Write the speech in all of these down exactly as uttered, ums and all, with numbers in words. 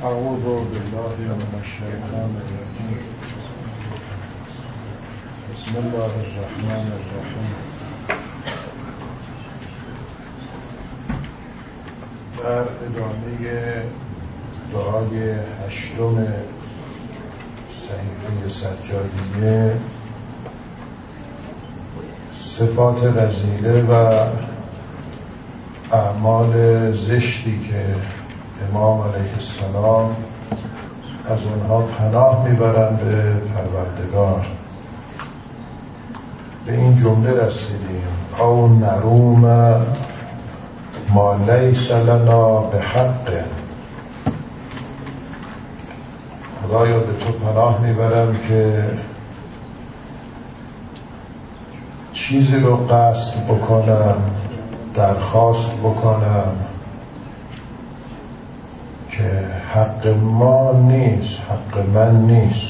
اعوذ بالله من الشیطان الرجیم. بسم الله الرحمن الرحیم. در ادامه دعای هشتم صحیفه سجادیه، صفات رذیله و اعمال زشتی که امام علیه السلام از اونها پناه میبرند به پروردگار، به این جمله رسیدیم: او نروم ما لیس لنا بحق. خدایا به تو پناه میبرم که چیزی رو قصد بکنم، درخواست بکنم که حق ما نیست، حق من نیست.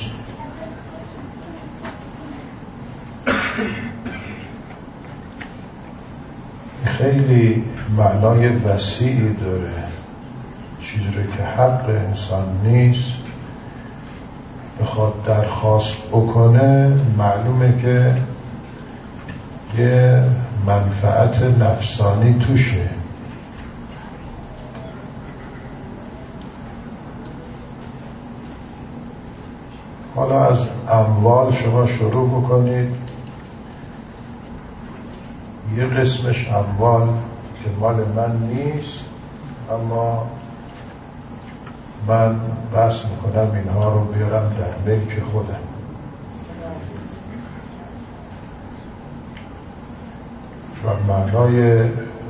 خیلی معنای وسیعی داره. چیزی رو که حق انسان نیست بخواد درخواست بکنه، معلومه که یه منفعت نفسانی توشه. حالا از اموال شما شروع بکنید. یه قسمش اموال که مال من نیست، اما من بس میکنم اینها رو بیارم در ملک خودم. و معنای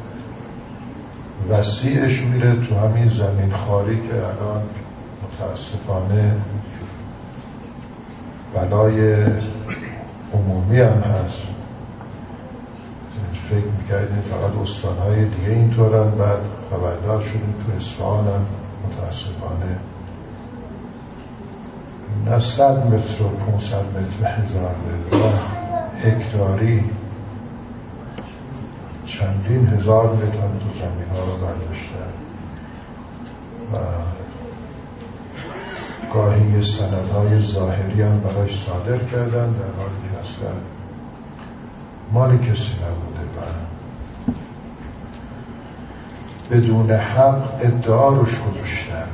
وسیعش میره تو همین زمین خاری که الان متاسفانه بلای عمومی هم هست. فکر میکردیم فقط استانهای دیگه اینطورن، بعد خبردار شدیم تو اصفهان هم متاسفانه نه صد متر و پونصد متر هزار متر هکتاری چندین هزار متر هم تو زمین ها رو برداشتن و گاهی سندهای ظاهری هم براش صادر کردن، در حالی که اصلا مال کسی نبوده و بدون حق ادعا روش گذاشتن.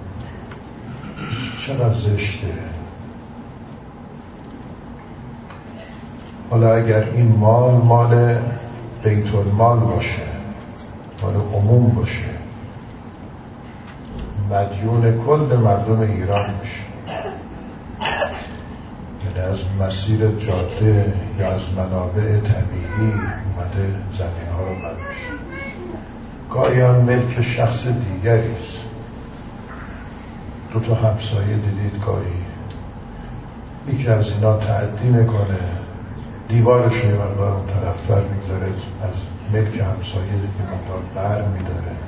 چقدر زشته. حالا اگر این مال مال بیت المال باشه، مال عموم باشه، مدیون کل مردم ایران میشه، یعنی از مسیر جاده یا از منابع طبیعی اومده زمین ها رو برداشت. گاهی هم ملک شخص دیگری است. دو تا همسایه دیدید گاهی یکی از اینا تعدی میکنه، دیوارش رو یه مقدار اون طرفتر میگذاره، از ملک همسایه یه مقدار بر میداره.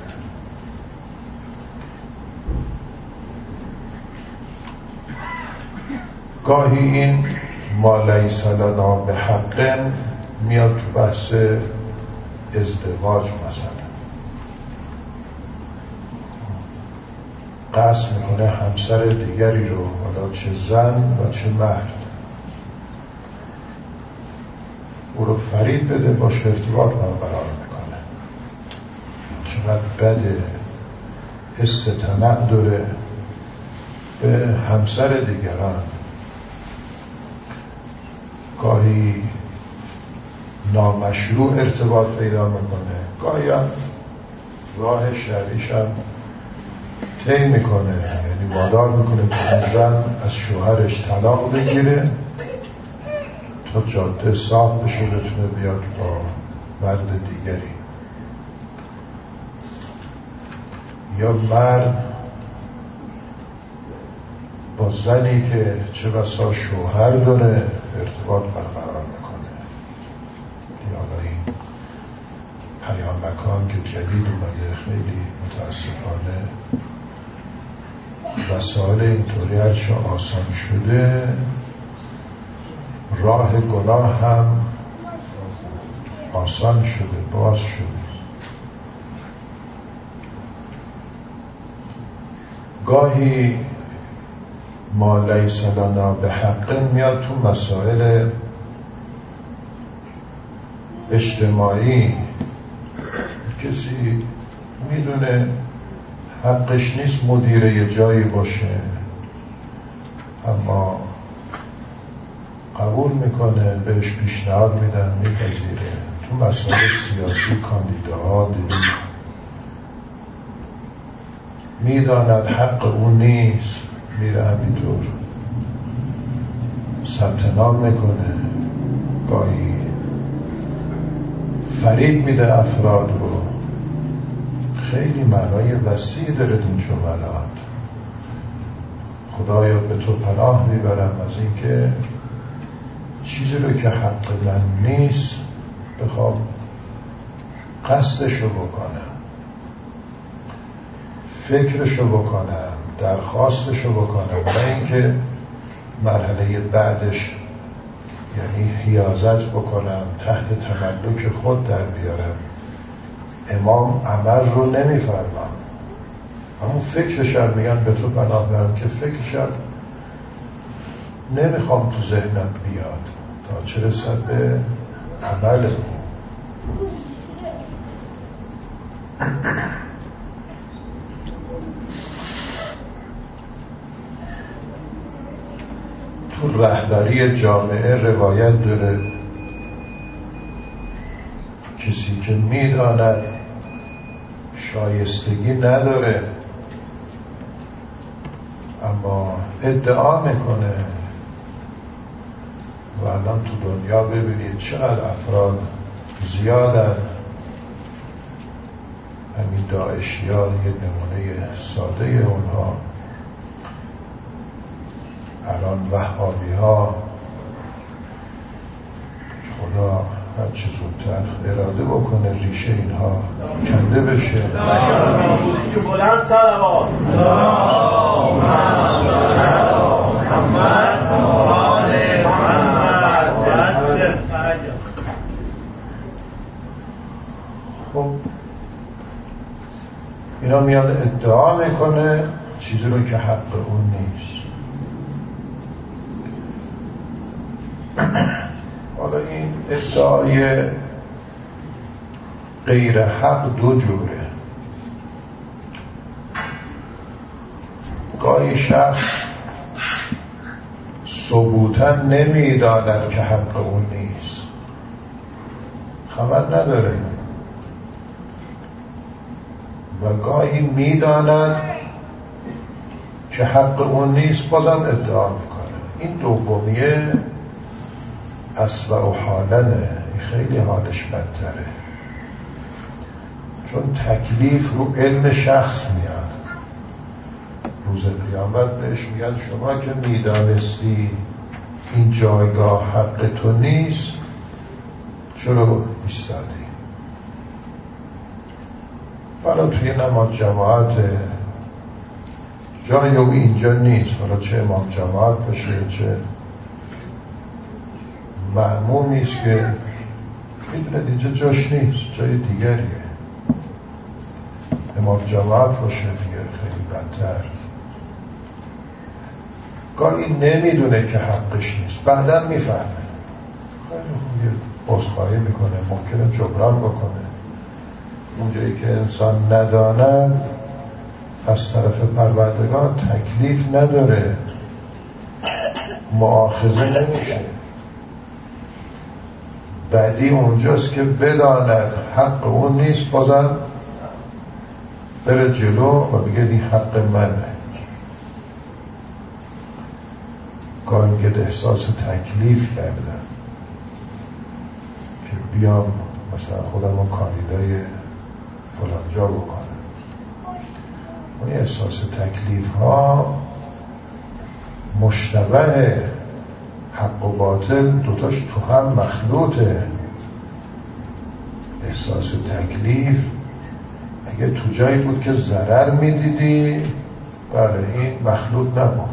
گاهی این ما لیس لنا بحق میاد تو بحث ازدواج. مثلا قصد میکنه همسر دیگری رو، حالا چه زن و چه مرد، او رو فریب بده، باش ارتباط برقرار میکنه. چقدر بده. حس طمع داره به همسر دیگران. گاهی نامشروع ارتباط پیدا میکنه، گاهی هم راه شرعیش هم طی میکنه، یعنی وادار میکنه که زن از شوهرش طلاق بگیره تا جاده صاف بشه، بتونه بیاد با مرد دیگری. یا مرد با زنی که چه بسا شوهر داره ارتباط برقرار میکنه. حالا این پیامکان که جدید اومده، خیلی متاسفانه وسایل اینطوری هرچه آسان شده، راه گناه هم آسان شده، باز شده. گاهی ما لیس لنا به حق میاد تو مسائل اجتماعی. کسی میدونه حقش نیست مدیر یه جایی باشه، اما قبول میکنه، بهش پیشنهاد میدن، میپذیره. تو مسائل سیاسی کاندیداها دیدیم میداند حق اون نیست، میره همینطور ثبت نام میکنه، گاهی فریب میده افراد رو. خیلی معنای وسیع داره این جملات. خدایا به تو پناه میبرم از اینکه چیزی رو که حق من نیست بخوام قصدشو بکنم، فکرشو بکنم، درخواستشو بکنم، نه اینکه مرحله بعدش یعنی حیازت بکنم، تحت تملک خود در بیارم. امام عمل رو نمیفرمان، همون فکرشم میگن به تو پناه برم که فکرشم نمیخوام تو ذهنم بیاد تا چه رسد به عمل او. تو رهبری جامعه روایت داره کسی که میداند شایستگی نداره اما ادعا میکنه، و الان تو دنیا ببینید چقدر افراد زیادن. همین داعشی ها یه نمونه ساده اونها، الان وهابی ها. خدا هر چه زودتر اراده بکنه ریشه اینها کنده بشه. بلند صلوات خب اینا میاد ادعا میکنه چیزی رو که حق اون نیست. حالا این ادعای غیر حق دو جوره. گاهی شخص ثبوتا نمیداند که حق اون نیست، خبر نداره، و گاهی میداند که حق اون نیست بازم ادعا میکنه. این دومیه اسوأ و حالنه، خیلی حالش بدتره، چون تکلیف رو علم شخص میاد. روز قیامت بهش میگن شما که میدانستی این جایگاه حق تو نیست چرا ایستادی؟ حالا توی نماز جماعت جای او اینجا نیست، حالا چه امام جماعت باشه چه مأمومی است که میدونید اینجا جاش نیست، جای دیگریه. امام جماعت باشه دیگه خیلی بدتر. گاهی نمیدونه که حقش نیست، بعدا میفهمه، خیلی خوب یه عذرخواهی میکنه، ممکنه جبران بکنه. اونجایی که انسان نداند از طرف پروردگار تکلیف نداره، مؤاخذه نمیشه. بعدی اونجاست که بداند حق اون نیست بازم بره جلو و بگه این حق منه. گاهی میگه احساس تکلیف کردن که بیام مثلا خودم رو کاندیدای فلان جا بکنم. اون احساس تکلیف ها مشتبه حق و باطل دوتاش تو هم مخلوطه. احساس تکلیف اگه تو جایی بود که ضرر میدیدی بله این مخلوط نبود،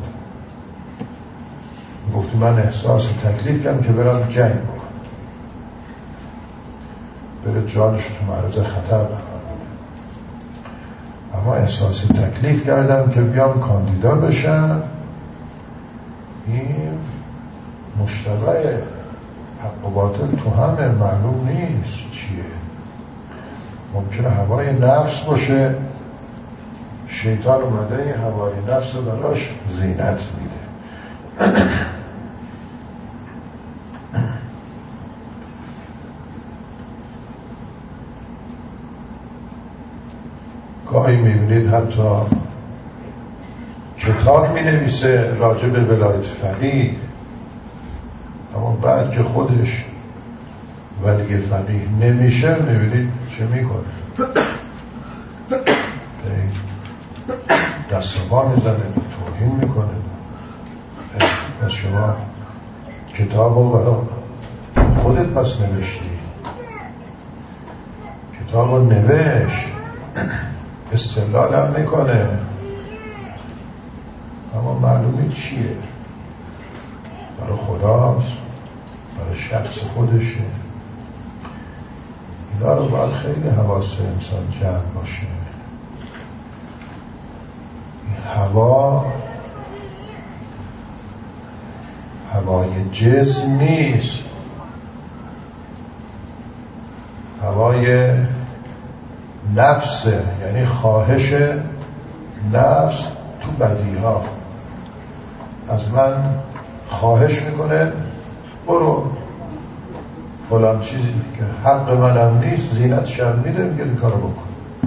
گفتی من احساس تکلیف کردم که برم جنگ بکنم، بره جانش تو معرض خطر بکنم. اما احساس تکلیف کردن که بیام کاندیدا بشن. این مشتبه حق و باطل تو همه معلوم نیست چیه. ممکنه هوای نفس باشه، شیطان اومده این هوای نفس رو براش زینت میده. گاهی میبینید حتی کتاب مینویسه راجع به ولایت فقیه، اما بعد که خودش ولی فقیه نمیشه میبینید چه میکنه؟ دستبا میزنه، توهین میکنه. پس شما کتاب رو برای خودت پس نوشتی، کتاب رو نوشت، استدلال هم میکنه، اما معلومی چیه؟ برای خداست، برای شخص خودشه. اینا رو باید خیلی حواس انسان جمع باشه. این هوا هوای جسم نیست، هوای نفسه، یعنی خواهش نفس تو بدیها از من خواهش میکنه برو فلان چیزی که حق منم نیست زینت شرم میده، میگه این کارو بکن.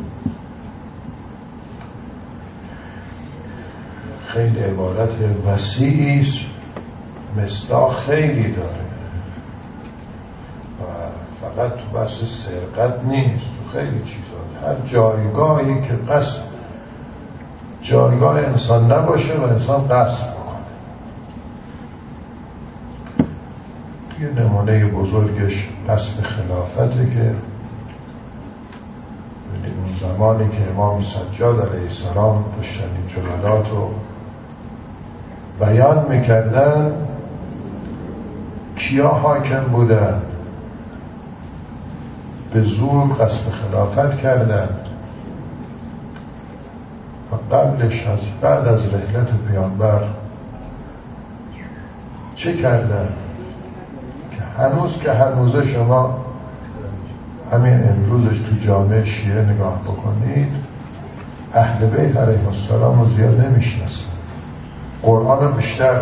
خیلی عبارت وسیعی است، مصداق خیلی داره و فقط تو بحث سرقت نیست، تو خیلی چیزا. هر جایگاهی که قصد جایگاه انسان نباشه و انسان قصد بکنه. یه نمونه بزرگش قصد خلافته که اون زمانی که امام سجاد علیه السلام داشتن این جلالات رو بیان میکردن، کیا حاکم بودن؟ به زور قصد خلافت کردن و قبلش از بعد از رحلت پیامبر چه کردن؟ که هنوز که هنوزه شما همین امروزش تو جامعه شیعه نگاه بکنید، اهل بیت علیهم السلام رو زیاد نمیشناسن، قرآن رو بیشتر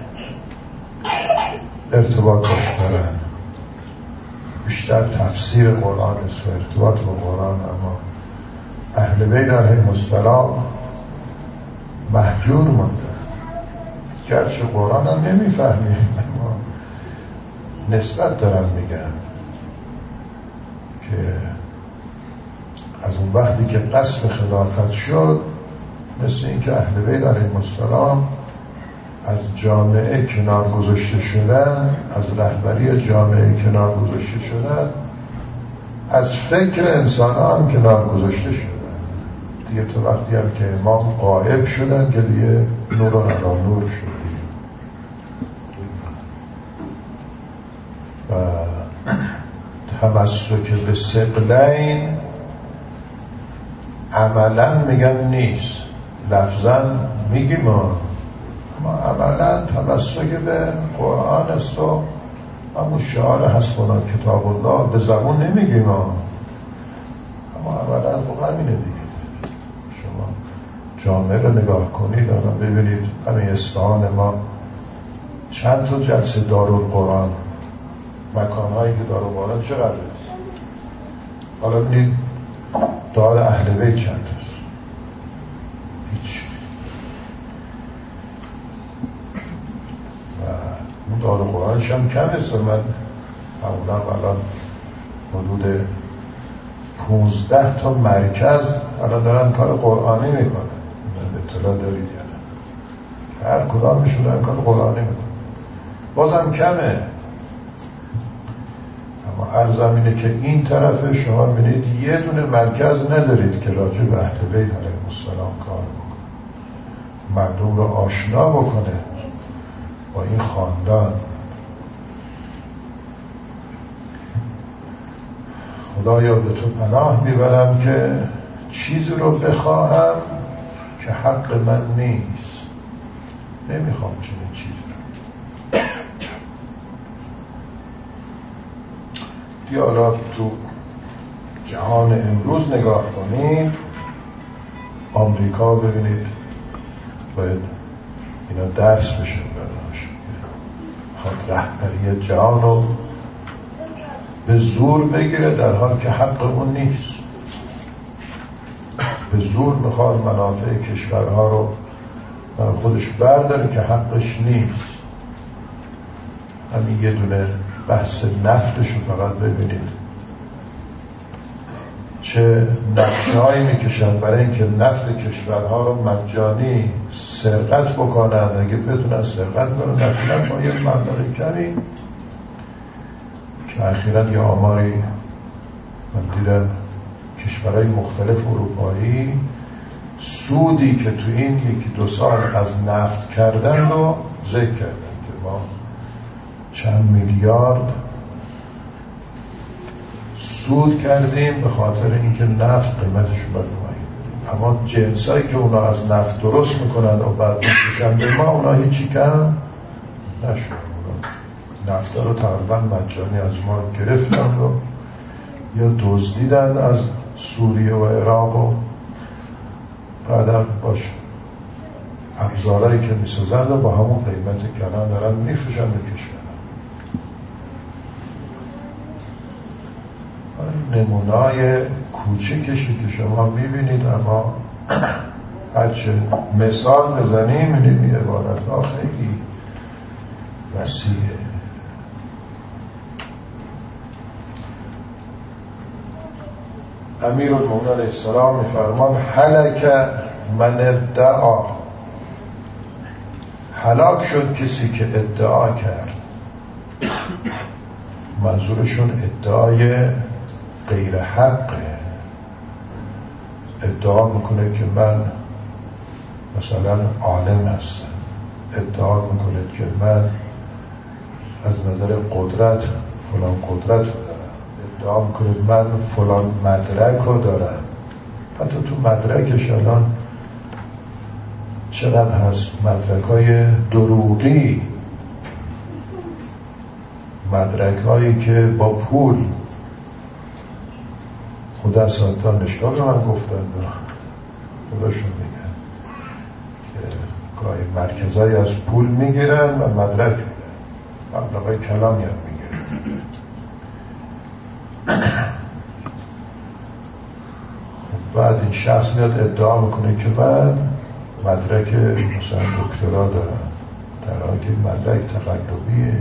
ارتباط داشتن، بیشتر تفسیر قرآن است و ارتباط با قرآن، اما اهل بیت علیهم السلام محجور موندن. گرچه قرآن هم نمیفهمیم اما نسبت دارن میگن که از اون وقتی که قصد خلافت شد مثل این که اهل بیت علیهم السلام از جامعه کنار گذاشته شدن، از رهبری جامعه کنار گذاشته شدن، از فکر انسان هم کنار گذاشته شدن دیگه. تا وقتی هم که امام غایب شدن که دیگه نور و علی نور شد و تمسک به ثقلین عملا میگن نیست، لفظا میگیم اما عملا تمسک به قرآن است و همون شعار حسبنا کتاب الله به زبون نمیگیم اما عملا خب همینه دیگه. شما جامعه رو نگاه کنید الان ببینید همین اصفهان ما چند تا جلسه دارالقرآن، مکانهایی که دارالقرآن چقدر است؟ حالا ببینید دار اهل بیت چند است؟ هیچ. و اون دارالقرآنش هم کم است. من معمولا الان حدود پونزده تا مرکز الان دارن کار قرآنی میکنن، اطلاع دارید یا نه؟ هر کدامشون دارن کار قرآنی میکنن، بازم کمه. اما عرضم اینه که این طرف شما ببینید یه دونه مرکز ندارید که راجع به اهل بیت علیهم السلام کار بکنه، مردم رو آشنا بکنه با این خاندان. خدایا به تو پناه میبرم که چیزی رو بخواهم که حق من نیست. نمیخوام چنین چیزی رو. دیالا تو جهان امروز نگاه کنید، آمریکا ببینید باید اینا درس بشه براش، خواهد رهبری جهان رو به زور بگیره در حال که حق اون نیست. به زور میخواد منافع کشورها رو بر خودش برداره که حقش نیست. همین یه دونه بحث نفتش رو فقط ببینید چه نقشه‌هایی میکشن برای اینکه نفت کشورها رو مجانی سرقت بکنن. اگه بتونن سرقت کنن نتونن با یه مبلغ کمی که اخیراً یه آماری من دیدم کشورهای مختلف اروپایی سودی که تو این یکی دو سال از نفت کردن رو ذکر کردن که ما چند میلیارد سود کردیم به خاطر اینکه نفت قیمتش اومد پایین. اما جنسایی که اونا از نفت درست میکنن و بعد میفروشن به ما، اونا هیچی کم نشد. نفت رو تقریبا مجانی از ما گرفتن و یا دزدیدن از سوریه و عراق و بعدا باش ابزارهایی که میسازند و با همون قیمت کنان دارن میفروشن به کشور. نمونه‌های کوچکشی که شما میبینید، اما هرچه مثال بزنیم میبینید عبارتها خیلی وسیعه. امیرالمومنین علیه السلام میفرمان هلک من ادعا، هلاک شد کسی که ادعا کرد. منظورشون ادعای غیر حقه. ادعا میکنه که من مثلا عالم هستم، ادعا میکنه که من از نظر قدرت فلان قدرت رو دارم، ادعا میکنه من فلان مدرک رو دارم. حتی تو مدرکش الان چقدر هست مدرک های دروغی، مدرک هایی که با پول خود از دانشگاه رو من گفتن خودشون میگن که گاهی مرکزهایی از پول میگیرن و مدرک میدن، مبلغای کلامی هم میگیرن. خب بعد این شخص میاد ادعا میکنه که من مدرک مثلا دکترا دارم، در حالی که مدرک تقلبیه.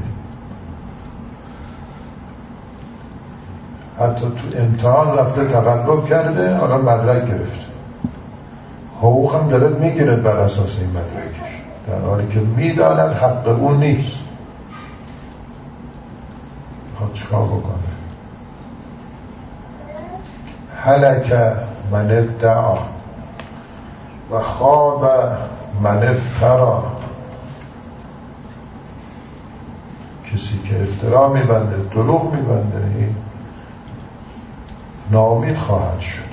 حتی تو امتحان رفته تقلب کرده، حالا مدرک گرفته، حقوق هم دارد میگیره بر اساس این مدرکش، در حالی که میداند حق اون نیست. خب چیکار بکنه؟ هلک من ادعا و خواب من افترا. کسی که افترا میبنده، دروغ میبنده، این ناامید خواهد شد.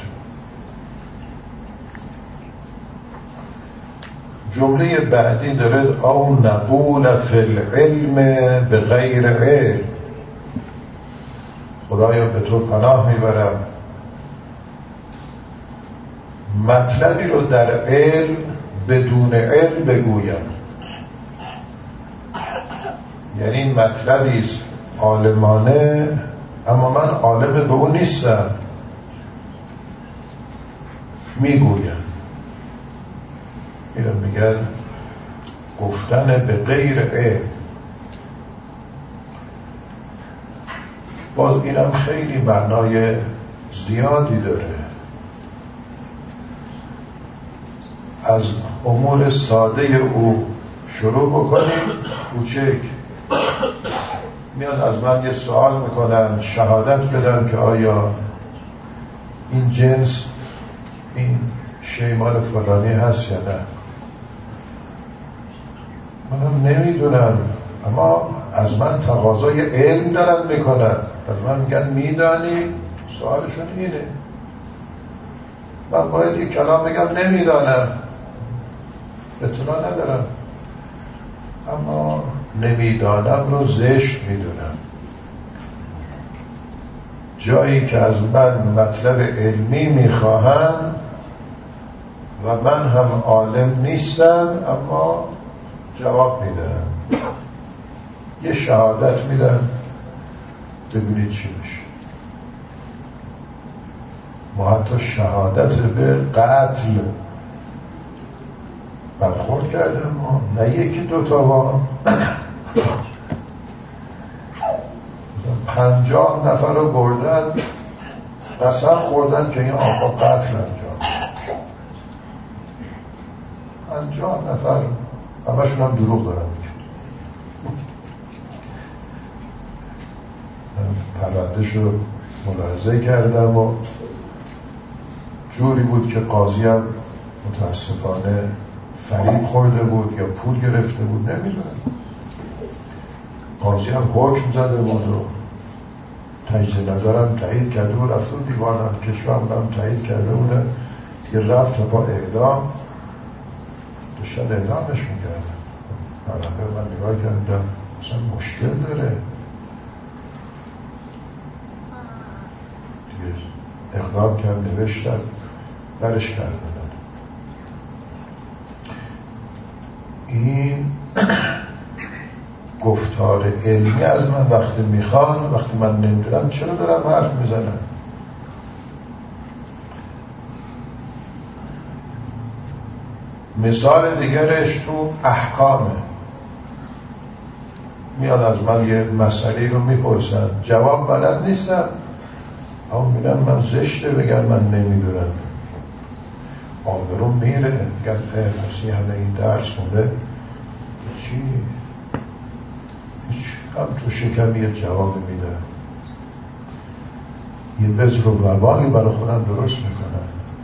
جمله بعدی داره او نقول فی العلم به غیر علم. خدایا به تو پناه میبرم مطلبی رو در علم بدون علم بگویم. یعنی این مطلبی است عالمانه اما من عالم به اون نیستم، میگویم. اینو میگن گفتن به غیر علم. باز اینم خیلی معنای زیادی داره. از امور ساده او شروع بکنیم. کوچک میاد از من یه سوال میکنن، شهادت بدن که آیا این جنس این شی مال فلانی هست یا نه. منم نمیدونم، اما از من تقاضای علم دارن میکنن، از من میگن میدانی. سوالشون اینه. من باید یک کلام بگم نمیدانم، اطلاع ندارم، اما نمیدانم رو زشت میدونم. جایی که از من مطلب علمی میخواهن و من هم عالم نیستم اما جواب میدم، یه شهادت میدم، ببینید چی میشه. ما حتی شهادت به قتل برخورد کردم، ما نه یکی دوتا، ما پنجاه نفر رو بردن قسم خوردن که این آقا قتل انجام، پنجاه نفر همشون هم دروغ دارن میگن. پروندهش رو ملاحظه کردم و جوری بود که قاضی هم متاسفانه فریب خورده بود یا پول گرفته بود، نمیدونم. قاضی هم حکم زده بود و تجدید نظرم تایید کرده بود، رفته بود دیوان هم کشورم هم تایید کرده بودن دیگه، رفت تا با اعدام داشتن اعدامش میکردن. پرنده من نگاه کردم مثلا مشکل داره دیگه، اقدام کرد، نوشتن برش کردن. این گفتار علمی از من وقتی میخوان، وقتی من نمیدونم چرا دارم حرف میزنم؟ مثال دیگرش تو احکامه. میاد از من یه مسئله رو میپرسن، جواب بلد نیستم، اما میگن من زشته بگم من نمیدونم، آبروم میره، میگن اه همه این درس مونده چی؟ هیچ، هم تو شکم یه جواب میده، یه وزر و وبالی برای خودم درست میکنن.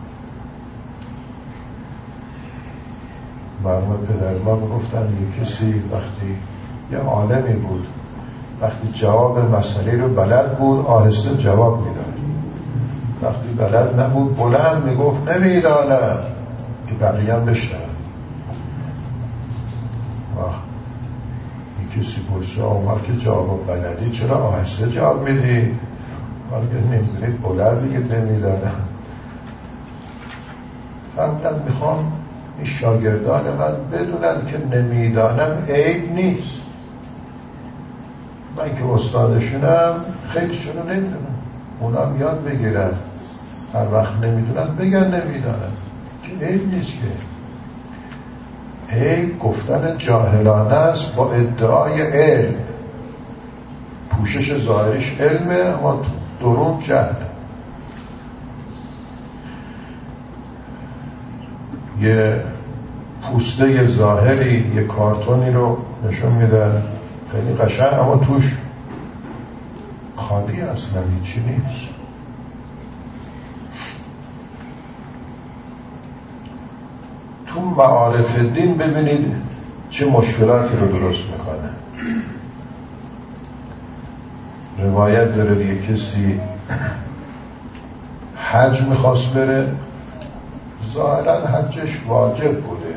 مرحوم پدر ما میگفتن یه کسی وقتی یه عالمی بود، وقتی جواب مسئله رو بلد بود آهسته جواب میداد، وقتی بلد نبود بلند میگفت نمیدانم که بقیه هم بشنون. یه کسی پرسه آمار که جواب بلدی چرا آهسته جواب میدی؟ حالا که نمیدونید بلند میگید نمیدانم. فهمیدم میخوام این شاگردان من بدونن که نمیدانم عیب نیست. من که استادشونم خیلیشونو نمیدونم، اونم یاد بگیرن هر وقت نمیدونن بگن نمیدانم، که عیب نیست. که عیب گفتن جاهلانه است با ادعای علم. پوشش ظاهریش علمه اما درون جهل. یه پوسته ظاهری یه کارتونی رو نشون میدن خیلی قشنگ، اما توش خالی اصلا هیچی نیست. تو معارف دین ببینید چه مشکلاتی رو درست میکنه. روایت داره یه کسی حج میخواست بره، ظاهرا حجش واجب بوده،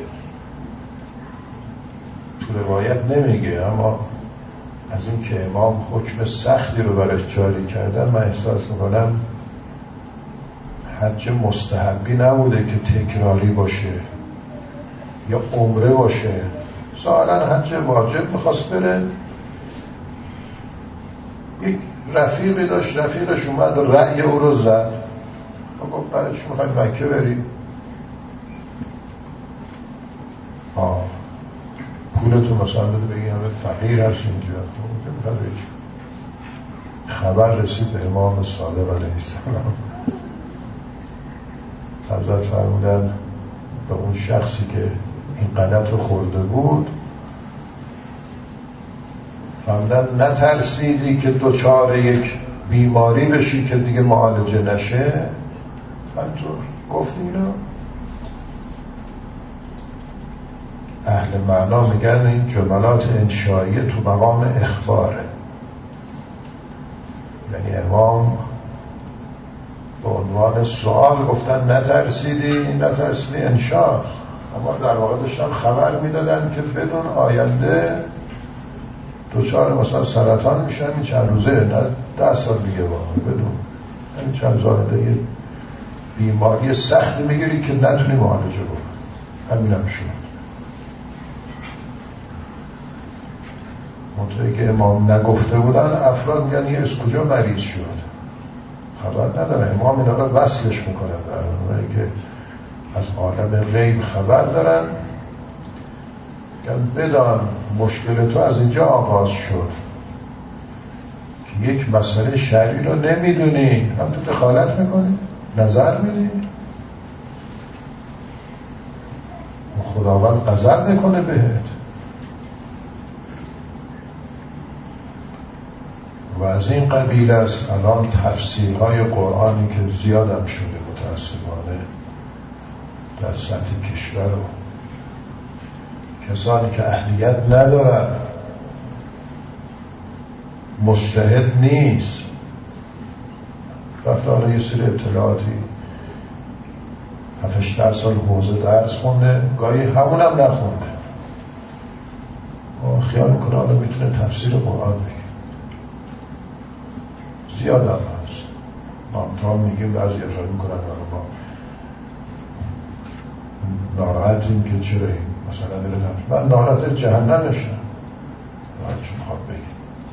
تو روایت نمیگه، اما از این که امام حکم سختی رو برش جاری کردن من احساس میکنم حج مستحبی نبوده که تکراری باشه یا عمره باشه، ظاهرا حج واجب میخواست بره. یک رفیقی داشت، رفیقش اومد رأی او رو زد و گفت برای چی میخواید مکه بریم؟ آه پولتون مثلا بده بگی همه فقیر هست اینجا. خبر رسید به امام صادق علیه السلام، حضرت فرمودن به اون شخصی که این غلط رو خورده بود، فرمودن نترسیدی که دوچار یک بیماری بشی که دیگه معالجه نشه؟ همینطور گفت اینو. اهل معنا میگن این جملات انشایی تو مقام اخباره، یعنی امام به عنوان سوال گفتن نترسیدی، نترسیدی انشاست، اما در واقع داشتن خبر میدادن که بدون آینده دوچار مثلا سرطان میشن این چند روزه، نه ده سال دیگه واقعا بدون این چند زاهده یه بیماری سختی میگیری که نتونی معالجه بکن. همین هم شد. منطقه که امام نگفته بودن افراد میگن یه از کجا مریض شد خبر نداره. امام اینا رو وصلش میکنه در اونایی که از عالم غیب خبر دارن که بدان مشکل تو از اینجا آغاز شد که یک مسئله شرعی رو نمیدونی، هم تو دخالت میکنی، نظر میدی، خداوند غضب میکنه بهت. و از این قبیل است الان تفسیرهای قرآنی که زیادم شده متاسفانه در سطح کشور و کسانی که اهلیت ندارن، مجتهد نیست، رفته حالا یه سری اطلاعاتی هفتش ده سال حوزه درس خونده، گاهی همون هم نخونده، خیال میکنه حالا میتونه تفسیر قرآن بگه. زیاد هم هست. ما میگیم بعضی اشاره میکنن ما ناراحتیم که چرا این مثلا دلتم، من ناراحت جهنم نشم چون خواب بگیم.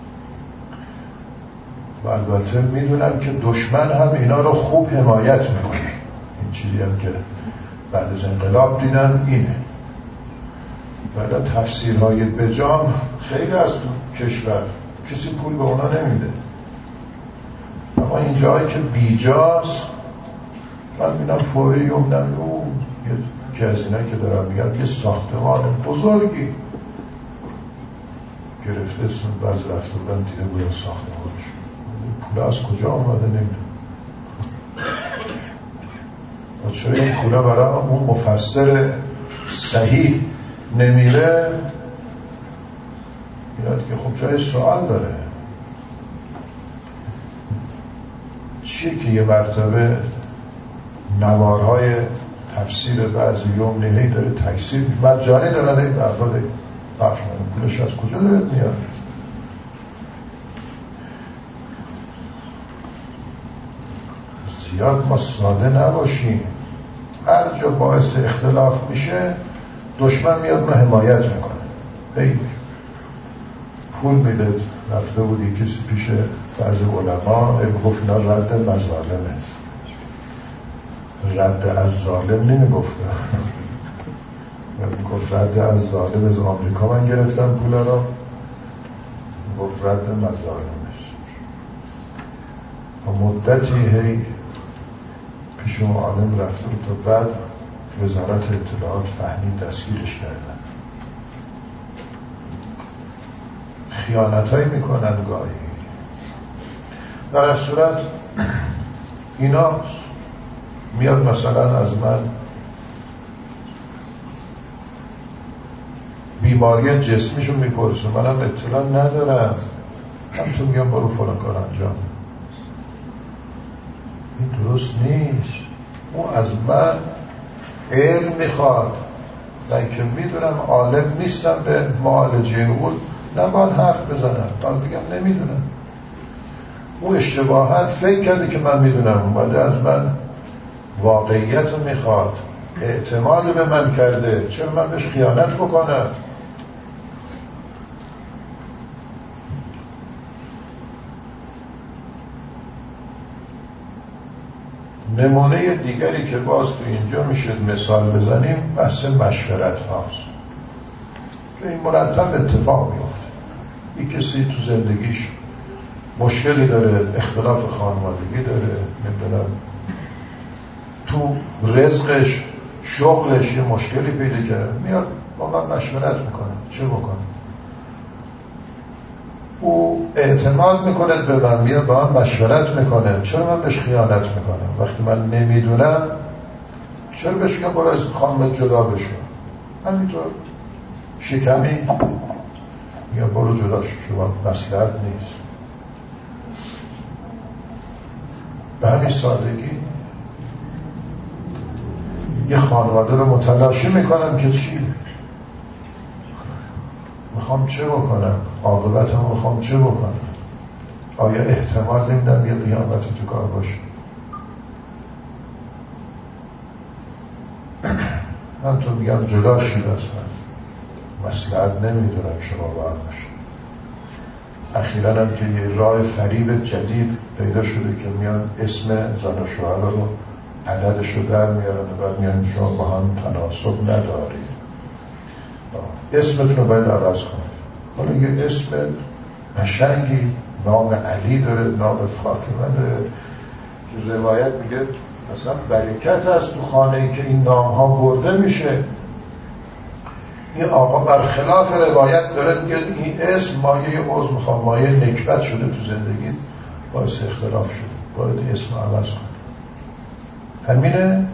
و البته میدونم که دشمن هم اینا رو خوب حمایت میکنه. این چیزی هم که بعد از انقلاب دیدن اینه. بعد تفسیرهای بجام خیلی از کشور کسی پول به اونا نمیده، اما این جایی که بیجاست من میدونم فوری اومدن او که از اینا که دارم میگم یه ساختمان بزرگی گرفته سن بعض رفته بودن دیده بودن ساختمانش، پول از کجا آمده نمیدونم. و چرا این پولا برای اون مفسر صحیح نمیره؟ اینا دیگه خب جای سوال داره. چیه که یه مرتبه نوارهای تفسیر بعضی یوم نهی داره تکثیر مجانی دارن این افراد بخش مانه، پولش از کجا دارد میاد؟ زیاد ما ساده نباشیم. هر جا باعث اختلاف میشه دشمن میاد ما حمایت میکنه. ای پول میده. رفته بود کسی پیش بعضی علما گفت اینا رد مظالم است. رد از ظالم نمیگفته، گفت رد از ظالم از آمریکا من گرفتم پولا رو، گفت رد مظالم است. و مدتی هی پیش اون عالم رفته بود تا بعد وزارت اطلاعات فهمید دستگیرش کردن. خیانت هایی میکنن گاهی. در این صورت اینا میاد مثلا از من بیماری جسمیشو میپرسه، منم اطلاع ندارم، هم تو میگم برو فلان کار انجام. این درست نیست. اون از من علم میخواد و که میدونم عالم نیستم به معالجه اون نباید حرف بزنم، باید بگم نمیدونم. اون اشتباهات فکر کرده که من میدونم، اومده از من واقعیت رو میخواد، اعتماد به من کرده، چرا من بهش خیانت بکنم؟ نمونه دیگری که باز تو اینجا میشه مثال بزنیم بحث مشورت هاست که این مرتب اتفاق میفته. یک کسی تو زندگیش مشکلی داره، اختلاف خانوادگی داره، نمیدونم تو رزقش شغلش یه مشکلی پیدا کرده، میاد با من مشورت میکنه چه بکنه. او اعتماد میکنه به من، میاد با من مشورت میکنه، چرا من بهش خیانت میکنم؟ وقتی من نمیدونم چرا بهش میگم برای از خانمت جدا بشو؟ همینطور شکمی میگم برو جدا شو، مصلحت نیست. به همین سادگی. یه خانواده رو متلاشی میکنم که چی؟ میخوام چه بکنم؟ عاقبتم میخوام چه بکنم؟ آیا احتمال نمیدم یه قیامت تو کار باشه؟ من تو میگم جداشید از من مسلحت نمیدونم شما باید باشه. اخیراً هم که یه راه فریب جدید پیدا شده که میان اسم زن و شوهر رو عددش رو در میارن و میان شما با هم تناسب ندارید، اسمتون رو باید عوض کنید. حالا یه اسم قشنگی نام علی داره، نام فاطمه داره که روایت میگه مثلا برکت هست تو خانه ای که این نام ها برده میشه. این آقا برخلاف روایت داره میگه این اسم مایه عوض میخوام، مایه نکبت شده تو زندگی، باعث اختلاف شده، باید اسم عوض کنه. همینه.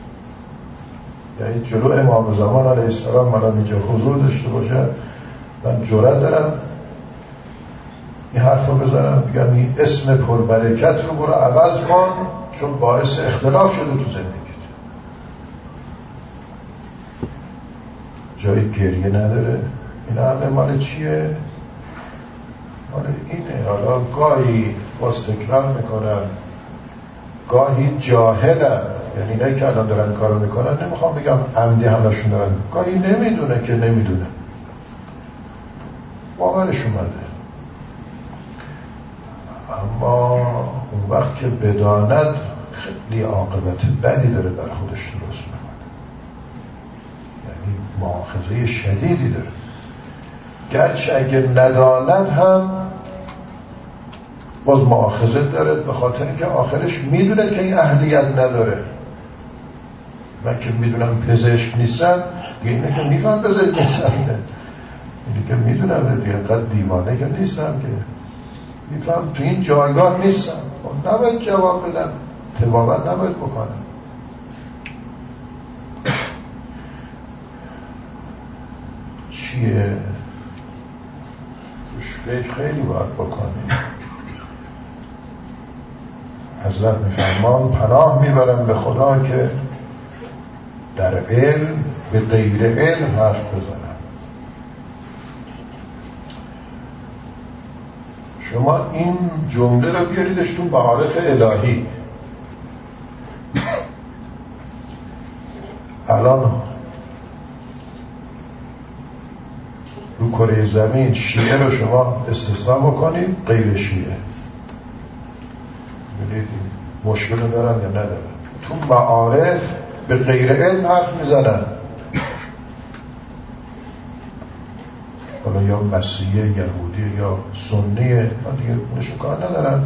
یعنی جلو امام زمان علیه السلام من اینجا حضور داشته باشه، من جرأت دارم این حرف رو بزنم بگم این اسم پربرکت رو برو عوض کن چون باعث اختلاف شده تو زندگیت. جای گریه نداره. این همه مال چیه؟ مال اینه. حالا گاهی باز تکرار میکنم، گاهی جاهلن، یعنی اینایی که الان دارن کارو میکنن، نمیخوام بگم عمدی همشون دارن، گاهی نمیدونه که نمیدونه، باورش اومده. اما اون وقت که بداند خیلی عاقبت بدی داره بر خودش درست میکنه، یعنی مؤاخذه شدیدی داره. گرچه اگه نداند هم باز مؤاخذه داره، به خاطر اینکه آخرش میدونه که این اهلیت نداره. من که میدونم پزشک نیستم، اینه که میفهم پزشک نیستم، اینه که میدونم دیگه، قد دیوانه که نیستم که میفهم تو این جایگاه نیستم، نباید جواب بدم، تبابت نباید بکنم. چیه؟ توش فکر خیلی باید بکنیم. حضرت میفرمان پناه میبرم به خدا که در علم به غیر علم حرف بزنم. شما این جمله رو بیاریدش تو معارف الهی. الان رو کره زمین شیعه رو شما استثناء بکنید، غیر شیعه میدید مشکل دارن یا ندارن. تو معارف به غیر علم حرف میزنن. حالا یا مسیحیه، یهودی یا سنیه، دیگه نشون کار ندارن.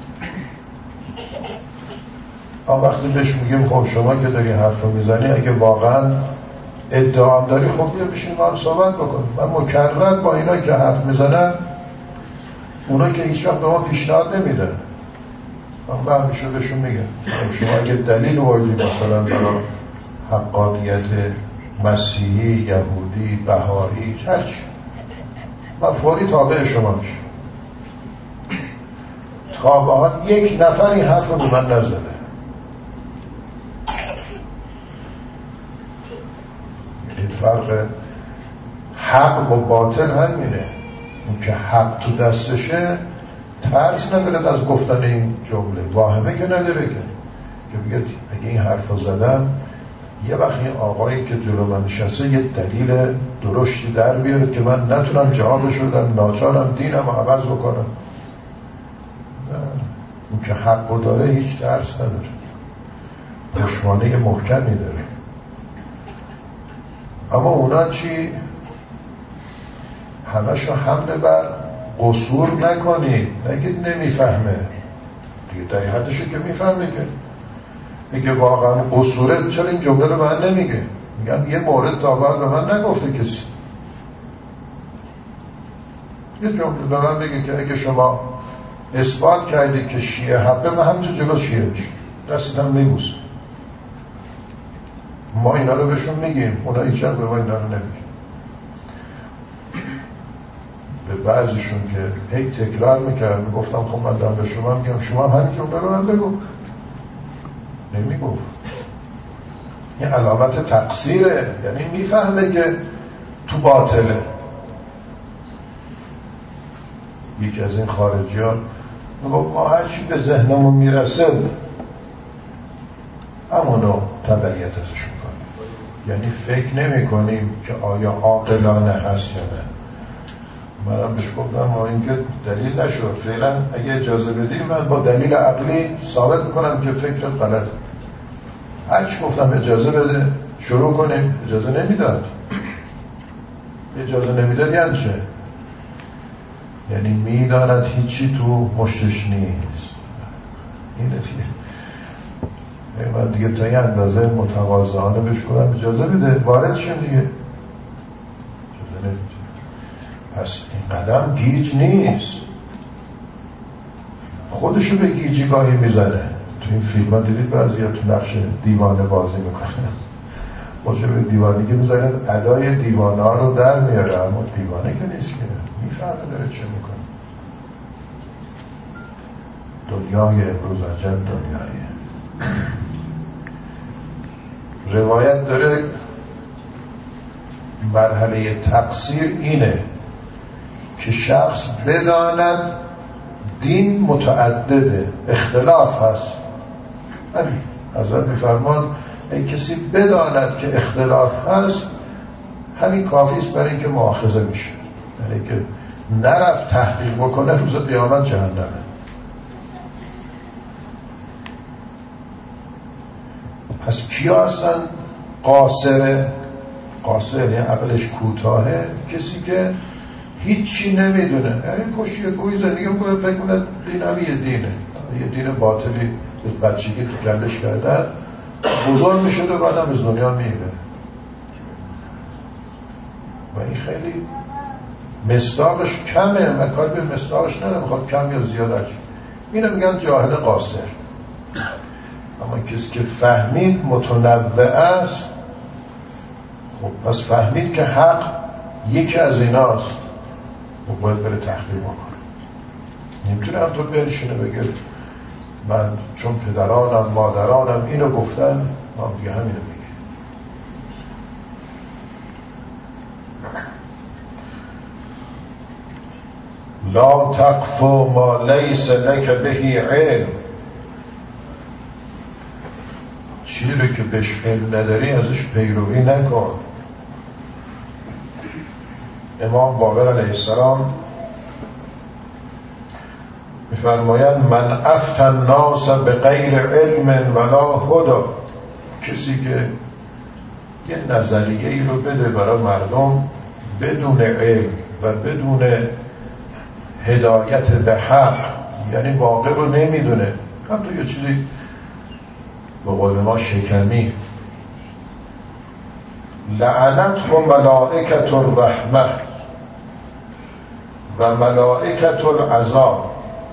اما وقتی بهش میگیم خب شما که داری حرف رو میزنی، اگه واقعا ادعا داری خب بیا بشین ما رو صحبت بکن. من مکرر با اینا که حرف میزنن، اونا که هیچ وقت به ما پیشنهاد نمیدن، من همیشه بهشون میگم شما اگه دلیل وردی مثلا برای حقانیت مسیحی، یهودی، بهایی، هرچی، من فوری تابع شما میشه. تا یک نفر این حرف رو به من نزده. این فرق حق و باطل همینه. اون که حق تو دستشه ترس نداره از گفتن این جمله، واهمه که نداره که که بگه اگه این حرف رو زدم یه وقت این آقایی که جلو من نشسته یه دلیل درشتی در بیاره که من نتونم جوابش بدم، ناچارم دینم عوض بکنم. نه، اون که حق داره هیچ ترس نداره، پشمانه محکمی داره. اما اونا چی؟ همشو حمله بر قصور نکنید، نگید نمیفهمه دیگه، در حدشو که میفهمه که میگه واقعا قصوره، چرا این جمله رو به من نمیگه؟ میگم یه مورد تا بعد به من نگفته کسی، یه جمله به من بگه که اگه شما اثبات کردید که شیعه حقه، من همینجا جلو شیعه بشید، دستتم میبوسه. ما اینا رو بهشون میگیم، اونا هیچ وقت به ما اینا رو نمیگیم. به بعضیشون که هی تکرار میکردم، میگفتم خب من دارم به شما میگم، شما هم همین جمله رو من بگو. نمیگفت. این علامت تقصیره، یعنی میفهمه که تو باطله. یکی از این خارجیان میگفت ما هر چی به ذهنمون میرسه همونو تبعیت ازش میکنیم، یعنی فکر نمی کنیم که آیا عاقلانه هست یا نه. منم بهش گفتم ما اینکه دلیل نشد، فعلا اگه اجازه بدیم من با دلیل عقلی ثابت میکنم که فکرت غلطه. هرچی گفتم اجازه بده شروع کنیم، اجازه نمیداد. اجازه نمیداد یعنی چه؟ یعنی میداند هیچی تو مشتش نیست. اینه دیگه. من دیگه تا یه اندازه متواضعانه بهش گفتم اجازه بده وارد شیم دیگه. اجازه نمیده. پس این قدم گیج نیست، خودشو به گیجی گاهی میزنه. تو این فیلم ها دیدید بعضی ها تو نقش دیوانه بازی میکنه، خودشو به دیوانگی میزنه، ادای دیوانه ها رو در میاره، اما دیوانه که نیست که، میفهمه داره چه میکنه. دنیای امروز عجب دنیاییه. روایت داره مرحله تقصیر اینه که شخص بداند دین متعدده، اختلاف هست. همین حضرت میفرمان ای کسی بداند که اختلاف هست، همین کافی است برای اینکه مؤاخذه میشه، یعنی که نرفت تحقیق بکنه روز قیامت جهنمه. پس کیا هستن قاصره؟ قاصر یعنی عقلش کوتاهه، کسی که هیچی نمیدونه، یعنی پشت کوی زندگی میکنه، فکر کنه دین هم یه دینه، یه دین باطلی بچگی تو جلش کردن، بزرگ میشده و بعد هم از دنیا میره. و این خیلی مصداقش کمه، من کار به مصداقش ندارم، میخواد کم یا زیادش. اینو میگن جاهل قاصر. اما کسی که فهمید متنوع است، خب پس فهمید که حق یکی از ایناست، و باید بره تحقیق بکنه. نمیتونه هم تو بنشینه بگه من چون پدرانم مادرانم اینو گفتن ما دیگه همینو بگه. لا تقف ما لیس لک به علم، چیزی رو که بهش علم نداری ازش پیروی نکن. امام باقر علیه السلام میفرمایند من افتى الناس بغیر علم ولا هدى، کسی که یه نظریه ای رو بده برای مردم بدون علم و بدون هدایت به حق، یعنی واقع رو نمیدونه، هم تو یه چیزی به قول ما شکمی، لعنت و ملائکت الرحمه و ملائکت العذاب،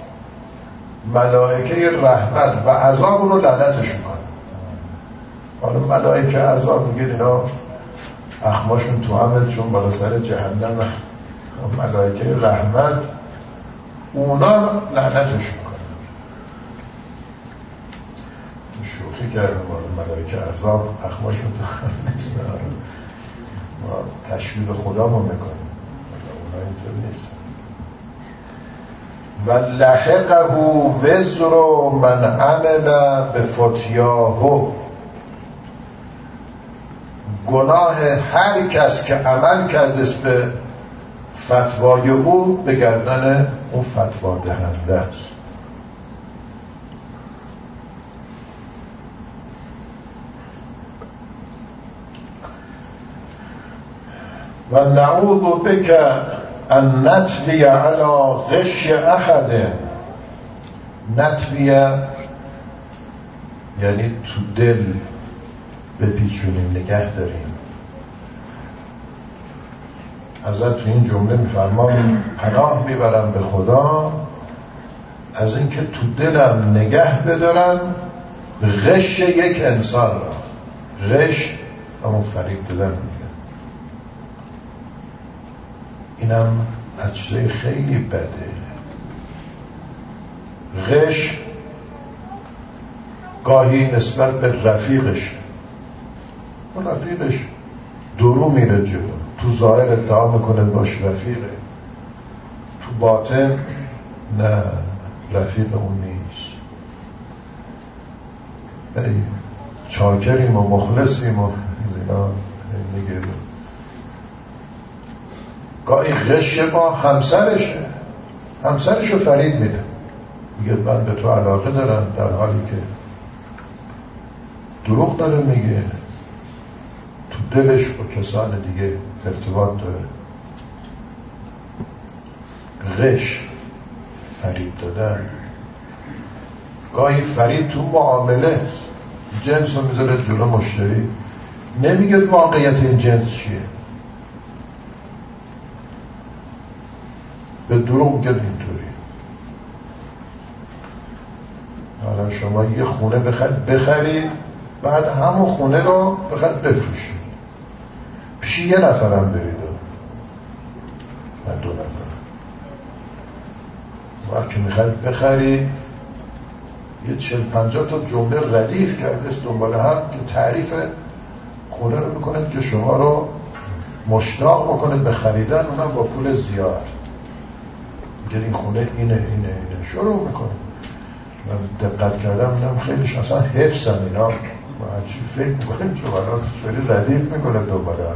ملائکه رحمت و عذاب رو لعنتش میکنه. حالا ملائکه عذاب میگه اینا اخماشون تو همه چون بالا سر جهنم، ملائکه رحمت اونا لعنتش میکنه. شوخی کردم با ملائکه عذاب اخماشون تو همه نیست، ما تشویق خدامون میکنیم، اونا اینطور نیست. و لحقه وزر من عمل به فتیاه، گناه هر کس که عمل کرده به فتوای او به گردن اون فتوا دهنده است. و نعوذ بک ان نتوی علی غش احد، نتویه یعنی تو دل بپیچونیم، نگه داریم. حضرت تو این جمله میفرمان پناه میبرم به خدا از اینکه تو دلم نگه بدارم غش یک انسان را. غش همون فریب دادن میگه، اینم از چیزای خیلی بده. غش گاهی نسبت به رفیقش، اون رفیقش درو میره جلو، تو ظاهر ادعا میکنه باش رفیقه، تو باطن نه رفیق اون نیست. ای چاکریم و مخلصیم و اینا میگه. گاهی غش ما همسرشه، همسرشو فرید میده، میگه من به تو علاقه دارم، در حالی که دروغ داره میگه، تو دلش با کسان دیگه ارتباط داره. غش، فرید دادن. گاهی فرید تو معامله جنس رو میذاره جلو مشتری، نمیگه واقعیت این جنس چیه، به دروغ میگه اینطوری. حالا شما یه خونه بخرید بخرید بعد همون خونه رو بخرید بفروشید، پیش یه نفرم برید و دو نفر وقتی که میخواید بخرید یه چل پنجاه تا جمله ردیف کرده است دنبال هم که تعریف خونه رو میکنه که شما رو مشتاق بکنه به خریدن، اونم با پول زیاد. میگه این خونه اینه اینه اینه شروع میکنه. من دقت کردم میدم خیلیش اصلا حفظن اینا، ما هرچی فکر میکنیم جملات شوری ردیف میکنه دنبال هم.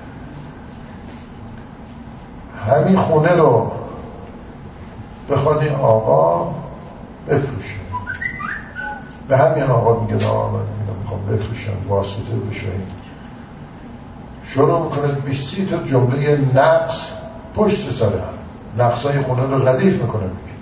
همین خونه رو بخواد این آقا بفروشه، به همین آقا میگه آقا من میخوام بفروشم، واسطه بشه. شروع میکنه بیست سی تا جمله نقص پشت سر هم، نقصای خونه رو ردیف میکنه. میگه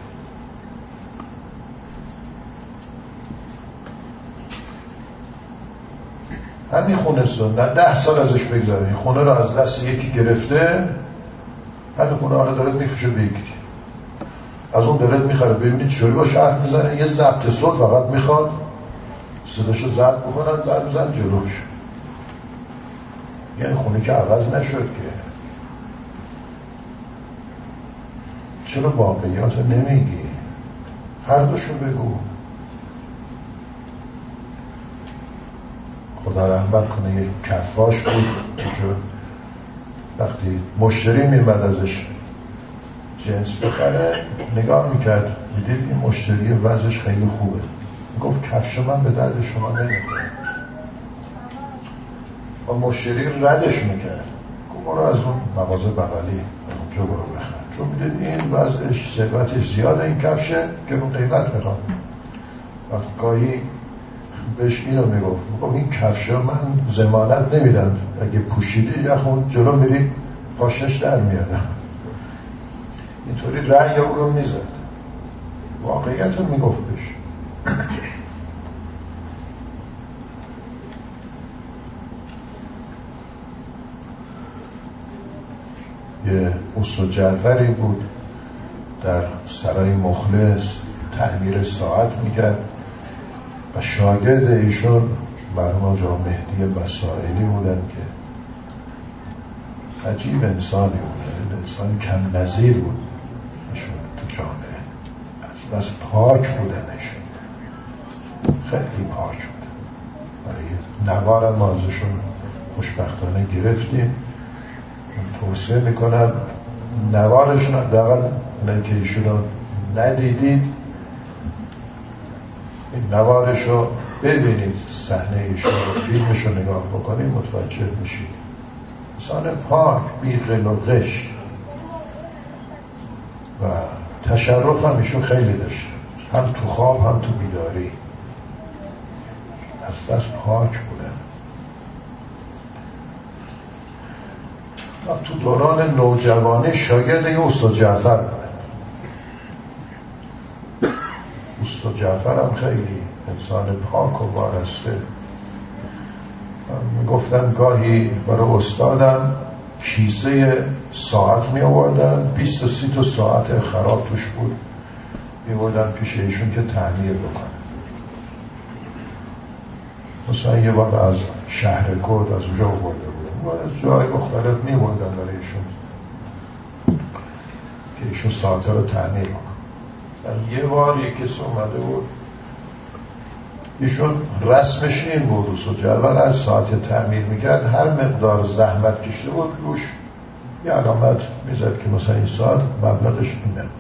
همین خونه است، نه ده سال ازش بگذاره، این خونه رو از دست یکی گرفته، بعد خونه رو داره میفروشه به یکی، از اون داره میخره. ببینید چوری با شرط میزنه، یه ضبط صوت فقط میخواد صداشو ضبط بکنن بعد میزن جلوش. یعنی خونه که عوض نشد که. چرا واقعیات نمیگی؟ هر دوشو بگو. خدا رحمت کنه یک کفاش بود چون وقتی مشتری میمد ازش جنس بخره نگاه میکرد، میدید این مشتری وضعش خیلی خوبه، گفت کفش من به درد شما نمیخوره. و مشتری ردش میکرد، گفت برو از اون مغازه بغلی اونجا برو بخر، چون میدید این وضعش ثروتش زیاده، این کفشه که اون قیمت میخواد. وقت گاهی بهش اینو میگفت، میگفت این کفشه من ضمانت نمیدم، اگه پوشیدی یا خون جلو میری پاشنش در میادم. اینطوری رأی او رو میزد، واقعیت رو میگفت بهش. یه استاد جعفری بود در سرای مخلص تعمیر ساعت میکرد و شاگرد ایشون مرحوم آقا مهدی بسائلی بودن که عجیب انسانی بود، انسان کم نظیر بود ایشون تو جامعه، از بس پاک بودنشون، خیلی پاک بود. برای نوار ما ازشون خوشبختانه گرفتیم. توصیه میکنم نوارشون حداقل اونایی که ایشون رو ندیدید این نوارش رو ببینید، صحنه ایشون رو فیلمش رو نگاه بکنید متوجه میشید. انسان پاک بی غل و غش و تشرف هم ایشون خیلی داشت، هم تو خواب هم تو بیداری، از بس پاک بودن. تو دوران نوجوانی شاگرد یه استاد جعفر بود. استاد جعفر هم خیلی انسان پاک و وارسته. من گفتم گاهی برای استادم کیسه ساعت می آوردن، بیست و سی تا ساعت خراب توش بود، می آوردن پیش ایشون که تعمیر بکنه. مثلا یه بار از شهر کرد از اونجا آورده بودن، از جای مختلف می آوردن برای ایشون که ایشون ساعت رو تعمیر بکنه. یه بار یک کسی اومده بود ایشون رسمش این بود اوستاجعفر از ساعت تعمیر میکرد هر مقدار زحمت کشته بود روش یه علامت میزد که مثلا این ساعت مبلغش این مقدار.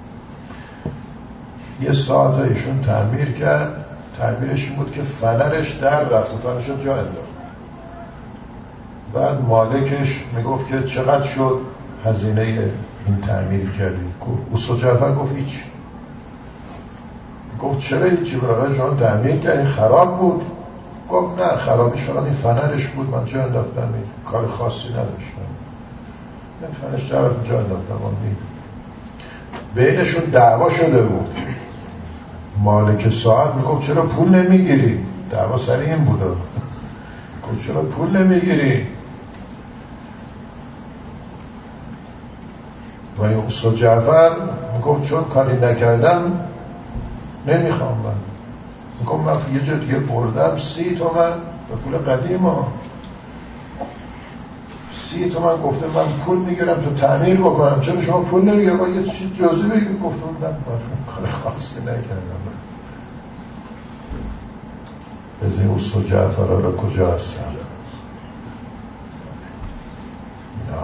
یه ساعت ایشون تعمیر کرد، تعمیرش این بود که فنرش در رفت و فنرش جا انداخت. بعد مالکش میگفت که چقدر شد هزینه این تعمیر کردی؟ اوستاجعفر گفت هیچ. گفت چرا هیچی؟ برای شما تعمیر کردی خراب بود؟ گفت نه خرابیش فقط این فنرش بود، من جا انداختم، کار خاصی نداشتم، من فنرش در جا انداختم. بینشون دعوا شده بود. مالک ساعت میگفت چرا پول نمیگیری؟ دعوا سر این بود. گفت چرا پول نمیگیری؟ و این اوستاجعفر میگفت چون کاری نکردم نمیخوام. من میگم من یه جا دیگه بردم سی تومن به پول قدیم ها سی تومن گفته من پول میگیرم تو تعمیر بکنم، چرا شما پول نمیگیرم؟ با یه چیز جزئی بگیر. گفتم نه من کار خاصی نکردم. از این اوستاجعفر را کجا هستم؟ نه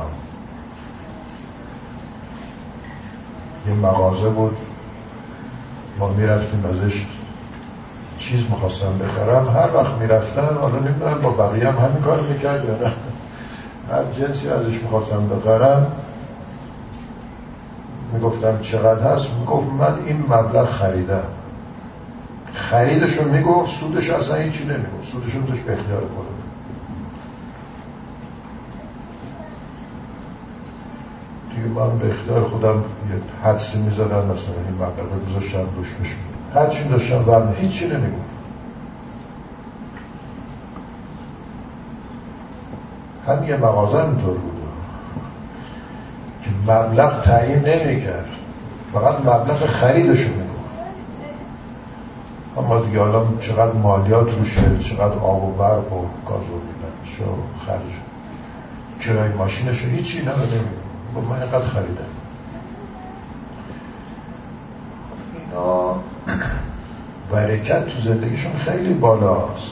یه مغازه بود، ما میرفتیم ازش چیز میخواستم بخرم، هر وقت میرفتم حالا نمیدونم با بقیه هم همین کار میکرد یا نه، هر جنسی ازش میخواستم بخرم میگفتم چقدر هست؟ میگفت من این مبلغ خریدم. خریدشون میگفت، سودش اصلا هیچی نمیگفت، سودشون داشت به اختیار خودم. دیگه من به اختیار خودم یه حدسی میزدن، مثلا این مبلغ رو میذاشتم روش میشون هر چی داشتم و هیچی نمیگفت. هم یه مغازه اینطور بود که مبلغ تعیین نمیکرد، فقط مبلغ خریدشو میگفت. اما دیگه حالا چقدر مالیات روشه، چقدر آب و برق و گازوئیل شو خرج کرای ماشینشو هیچی نه نمیگفت، من اینقدر خریدم. اینا برکت تو زندگیشون خیلی بالاست.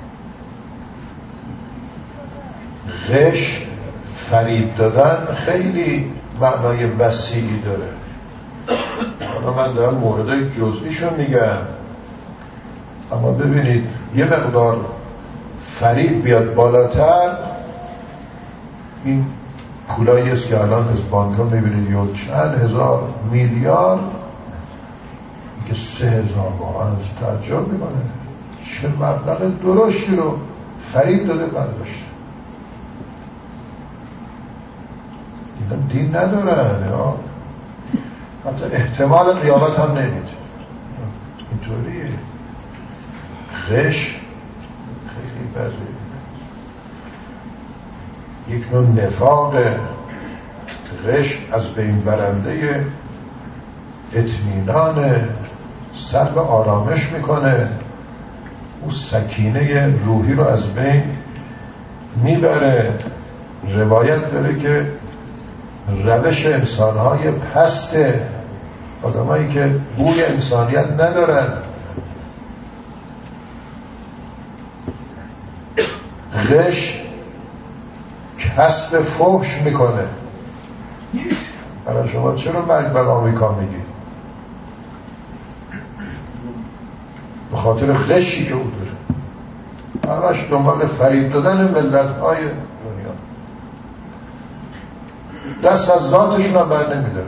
غش، فریب دادن خیلی معنای وسیعی داره. حالا من دارم موردهای جزئیشون میگم، اما ببینید یه مقدار فریب بیاد بالاتر، این پولایی است که الان از بانک ها میبینید یا چند هزار میلیارد که سه هزار واقعا تعجب میکنه چه مبلغ درشتی رو فریب داده برداشته. اینا دین ندارن یا حتی احتمال قیامت هم نمید. اینطوریه. غش خیلی بده. یک نوع نفاق. غش از بین برنده اطمینان، سلب آرامش میکنه، او سکینه روحی رو از بین میبره. روایت داره که روش انسانهای پست، آدمایی که بوی انسانیت ندارن، غش کسب فحش میکنه. برای شما چرا مرگ بر آمریکا میگی؟ به خاطر غشی که او داره. همش دنبال فریب دادن ملت‌های دنیا، دست از ذاتشون هم بر نمیدارن.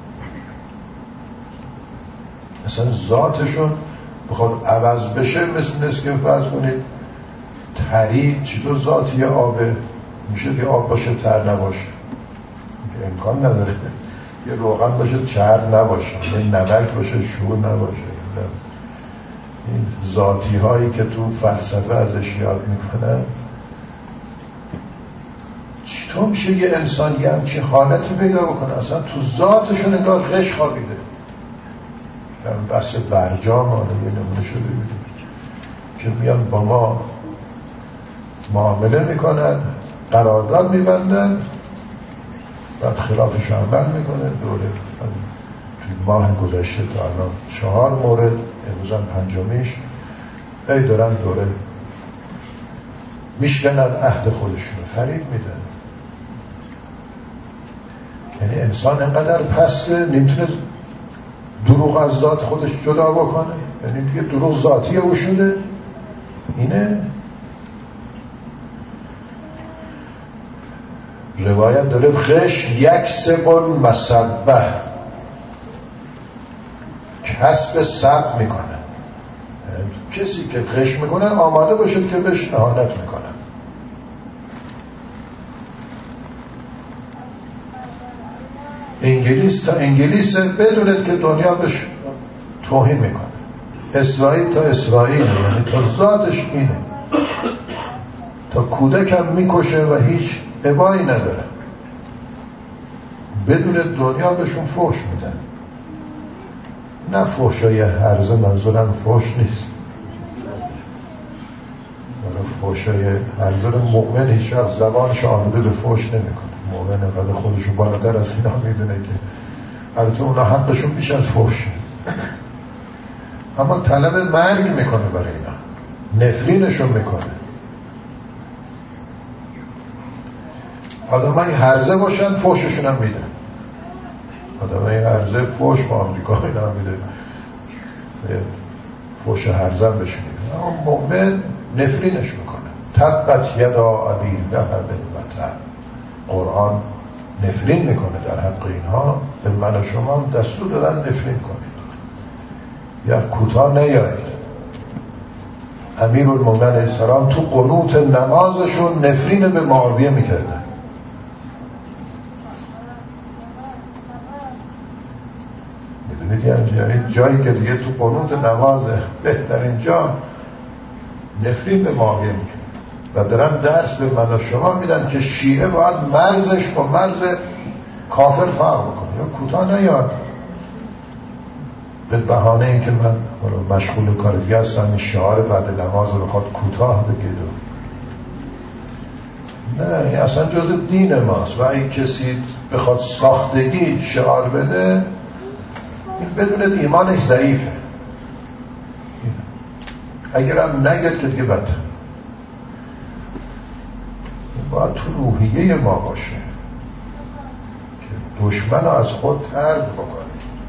اصلا ذاتشون بخواد عوض بشه مثل نیست که فرض کنید تری چطور ذاتی آبه میشه که آب باشه تر نباشه؟ امکان نداره. یه روغن باشه چرب نباشه، یه نمک باشه شور نباشه. این ذاتی هایی که تو فلسفه ازش یاد میکنن، چطور میشه یه انسان یه همچی حالتی پیدا بکنه؟ اصلا تو ذاتشون انگار غش خوابیده. بحث برجام حالا یه نمونه شده ببینید که میان با ما معامله میکنن، قرارداد میبندن، بعد خلافش عمل میکنه. دوره توی ماه گذشته تا الان چهار مورد، امروز هم پنجمیش، ای دارن دوره میشکنن عهد خودشون رو فریب میدن. یعنی انسان اینقدر پسته نمیتونه دروغ از ذات خودش جدا بکنه، یعنی دیگه دروغ ذاتی او شده. اینه روایت داره غش یک سبن مسبه، کسب سب میکنه. کسی که غش میکنه آماده باشد که بهش اهانت میکنه. انگلیس تا انگلیس بدونید که دنیا بهش توهین میکنه. اسرائیل تا اسرائیل، یعنی تا ذاتش اینه. تا کودکم میکشه و هیچ ابایی نداره. بدون دنیا بهشون فحش میدن. نه فحشای هرزه، منظورم فحش نیست. فحشای هرزه مؤمن هیچ وقت زبانش آلوده به فحش نمیکنه. مؤمن انقدر خودشون بالاتر از اینا میدونه که البته اونا حقشون بیش از فحشه، اما طلب مرگ میکنه برای اینا، نفرینشون میکنه. آدمای هرزه باشن فحششون هم میده. آدمای هرزه فحش با آمریکا اینا هم میده، فحش هرزه هم بهش میده. اما مؤمن نفرینش میکنه. تبت یدا ابی لهب و تب. قرآن نفرین میکنه در حق اینها. به من و شما دستور دادن نفرین کنید یا کوتاه نیایید. امیرالمومنین علیه السلام تو قنوت نمازشون نفرین به معاویه میکردن. میدونید یعنی جایی که دیگه تو قنوت نماز بهترین جا نفرین به معاویه میکردن و دارن درس به من و شما میدن که شیعه باید مرزش با مرز کافر فرق بکنه یا کوتاه نیاد. به بهانه این که من مشغول کار دیگه هستم این شعار بعد نماز رو بخواد کوتاه بگید و نه، این اصلا جز دین ماست. و اگه کسی بخواد ساختگی شعار بده، این بدون ایمانش ضعیفه. اگرم نگید که دیگه بده، باید تو روحیه ما باشه که دشمن رو از خود طرد بکنه.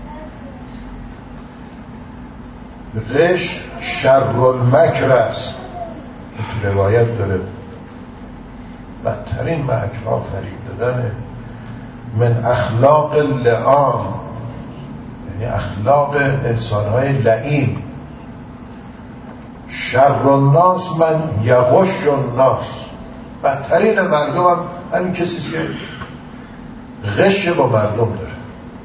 غش شر المکر است. تو روایت داره بدترین مکرها فریب دادنه. من اخلاق اللعان، یعنی اخلاق انسانهای لعین. شر الناس من یغش الناس. بدترین مردم هم همین کسی که غش با مردم داره.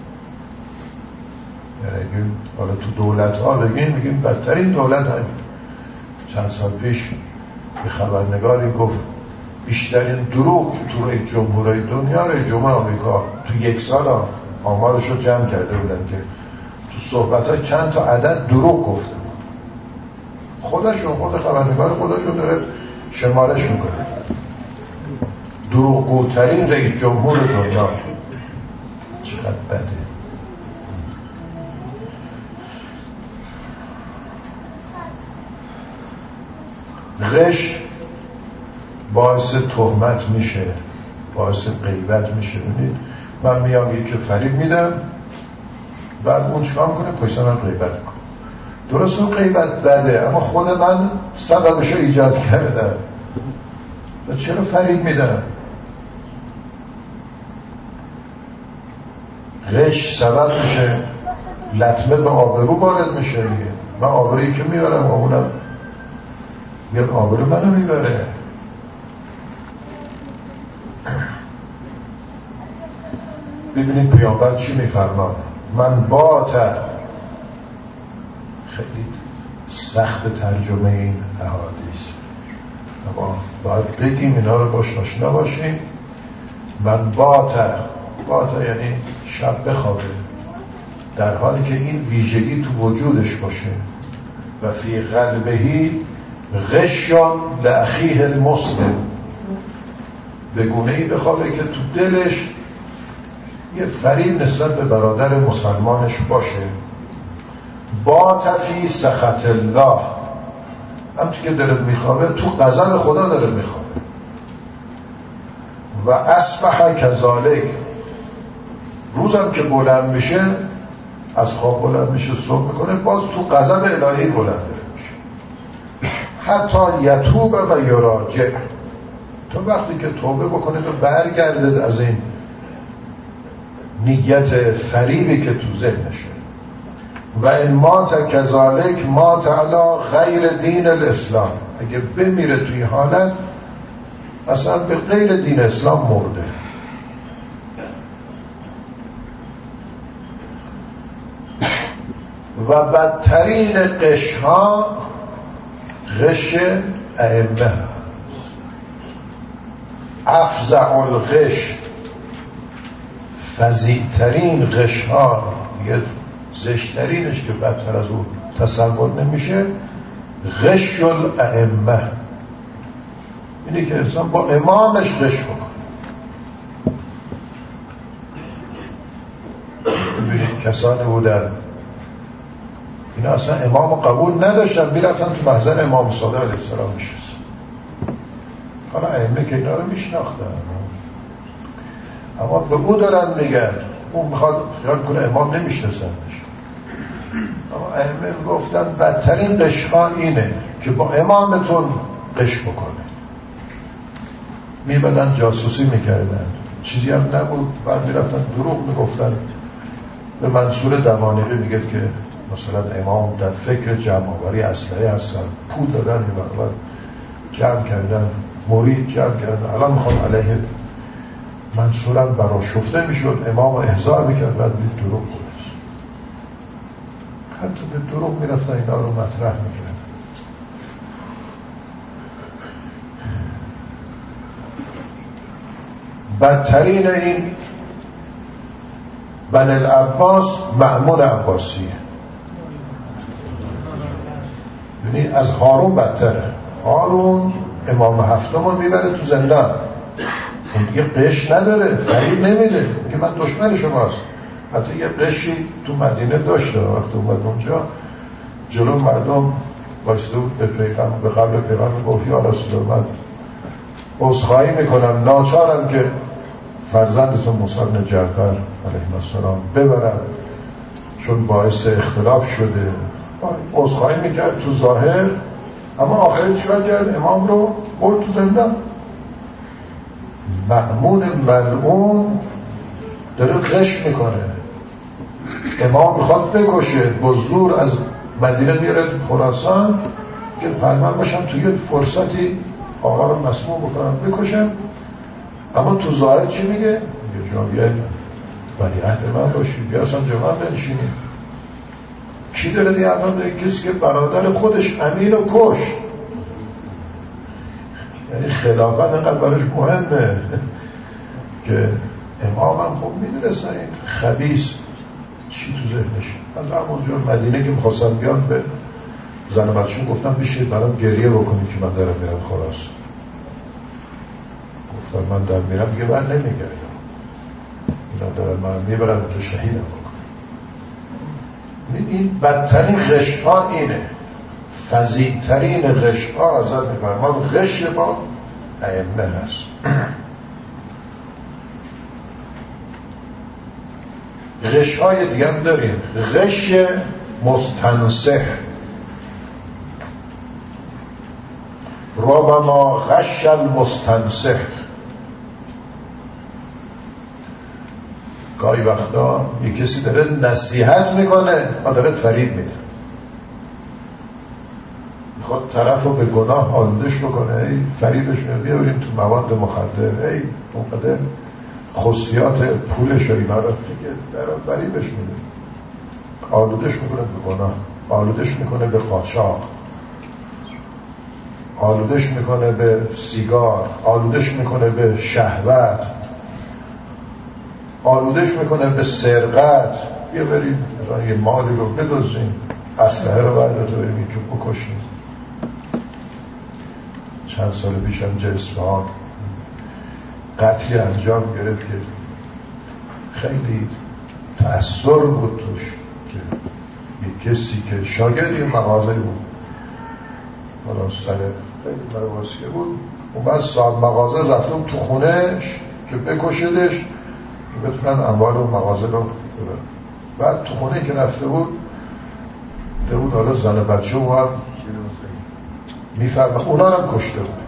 یعنی حالا تو دولت ها بگیم بگیم بدترین دولت همین. چند سال پیش به خبرنگاری گفت بیشترین دروغ تو رئیس جمهورهای دنیا رئیس جمهور آمریکا تو یک سال آمارش رو جمع کرده بودن که تو صحبت‌های چند تا عدد دروغ گفته. خودشون خود خبرنگار خودشون داره شمارش میکنه. دروغگوترین رئیس جمهور دنیا. چقدر بده. غش باعث تهمت میشه، باعث غیبت میشه. ببینید من میام یکی فریب میدم، بعد اون چیکار میکنه؟ پشت من غیبت میکنه. درست اون غیبت بده، اما خود من سببشو ایجاد کردم. و چرا فریب میدم؟ غش سبب میشه لطمه به آبرو وارد میشه دیگه. من آبرویی که میبرم و اونم بیاد آبرو منو میبره. ببینید پیامبر چی میفرماد. من باته، خیلی سخت ترجمه این احادیث، اما باید بگیم اینا رو باش آشنا باشیم. من باته، باته یعنی شب بخوابه، در حالی که این ویژگی تو وجودش باشه. و فی قلبهی غشان لاخیه المسلم، به گونه‌ای بخوابه که تو دلش یه فریب نسبت به برادر مسلمانش باشه. با تفی سخط الله، همچون که دلت میخوابه تو غضب خدا داره میخوابه. و اصبح کذالک، روزم که بلند میشه، از خواب بلند میشه، صبح میکنه، باز تو غضب الهی بلند میشه. حتی یتوب و یراجع، تا وقتی که توبه بکنه و برگرده از این نیت فریبی که تو ذهنشه. و این مات کذالک مات علی غیر دین الاسلام، اگه بمیره توی حالت اصلا به غیر دین اسلام مرده. و بدترین قشها غش ائمه هست. افزع الغش، فزیعترین غشها، دیگه زشترینش که بدتر از اون تصور نمیشه، غش الائمه، اینه که انسان با امامش غش بکنه. ببینید کسانی بودن اینا اصلا امام قبول نداشتن، میرفتن تو محضر امام صادق علیه السلام میشستن. حالا ائمه که اینا رو میشناختن، اما به او دارن میگن، اون میخواد خیال کنه امام نمیشناسنش. اما ائمه گفتن بدترین قشها اینه که با امامتون قش بکنه. میبدن جاسوسی میکردن، چیزی هم نبود، بعد میرفتن دروغ میگفتن. به منصور دمانقی میگه که مثلا امام در فکر جمع‌آوری اسلحه هستن، پول دادن این وقت جمع کردن، مرید جمع کردن، الان میخوام علیه منصورم براشفته میشد، امام رو احضار میکرد، بعد می دروغ بود. حتی به دروغ میرفتن اینا رو مطرح میکرد. بدترین این بن العباس مأمون عباسیه، یعنی از هارون بدتره. هارون امام هفتم رو میبره تو زندان، اون دیگه قش نداره، فریب نمیده که من دشمن شماست. حتی یه قشی تو مدینه داشته، وقتی اومد اونجا جلو مردم بایسته بود به پیغمبر، به قبر پیغمبر گفت یا رسول الله، من عذرخواهی میکنم، ناچارم که فرزندتون موسی بن جعفر علیه السلام ببرم چون باعث اختلاف شده. عذرخواهی میکرد تو ظاهر، اما آخرین چیکار کرد؟ امام رو برد تو زندان. مأمون ملعون داره غش میکنه، امام میخواد بکشه، با زور از مدینه میاره خراسان که پرمن باشم توی فرصتی آقا رو مسموم بکنم بکشم. اما تو ظاهر چی میگه؟ یه جا بیاید ولی عهد من باشید، بیا اصلا جمعه بنشینید. کی داره دیگه اما داره؟ کسی که برادر خودش امین و کش. یعنی خلافت اینقدر براش مهمه که امام هم خب میدونستن این خبیث چی تو ذهنش. از همونجا مدینه که میخواستن بیان به زن و بچه‌شون گفتن بشید برام گریه بکنید که من دارم میرم خراسان. گفتن من دارم میرم، دیگه من نمیگردم، اینا دارن من میبرن تو شهیدم بکنم. این بدترین غش‌ها اینه، فزیعترین غش‌ها ازت میفرمان غش با ائمه هست. غش‌های دیگه هم داریم. غش مستنصح، ربما غش المستنصح، گاهی وقتا یک کسی داره نصیحت میکنه و داره فریب میده، میخواد طرف رو به گناه آلودش بکنه، ای فریبش میده، بیا بریم تو مواد مخدر، ای اونقدر خصوصیات پولش و اینا رو دیگه در فریبش میده، آلودش میکنه به گناه، آلودش میکنه به قاچاق، آلودش میکنه به سیگار، آلودش میکنه به شهوت، آلودش میکنه به سرقت. بیا بریم یه مالی رو بدزدیم، اسلحه رو بعد تو بریم که بکشیم. چند سال پیش هم اصفهان قتلی انجام گرفت که خیلی تأثیر بود توش، که یک کسی که شاگردی مغازه بود حالا سر خیلی مرواسیه بود، اومد صاحب مغازه رفتم تو خونهش که بکشدش که بتونن اموال و مغازه رو ببرن. بعد تو خونه که رفته بود ده بود حالا زن بچه و هم میفرمه اونا هم کشته بود.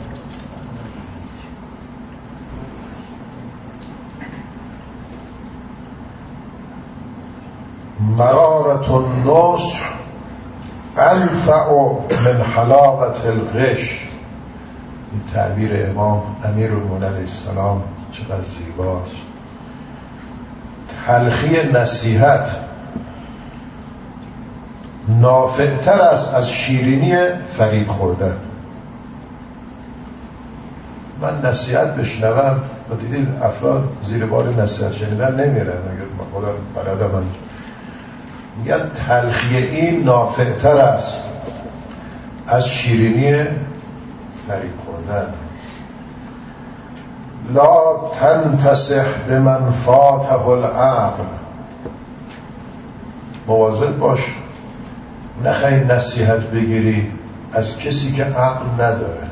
مرارة النصح انفع من حلاوة الغش. این تعبیر امام امیرالمومنین علیه السلام چقدر زیباست. تلخی نصیحت نافعتر است از شیرینی فریب خوردن. من نصیحت بشنوم و دیدید افراد زیر بار نصیحت شنیدن نمیرن، اگر خدا بلده من میگن تلخی این نافعتر است از شیرینی فریب خوردن. لا تنتصح بمن فاته العقل. مواظب باش نخوای نصیحت بگیری از کسی که عقل نداره.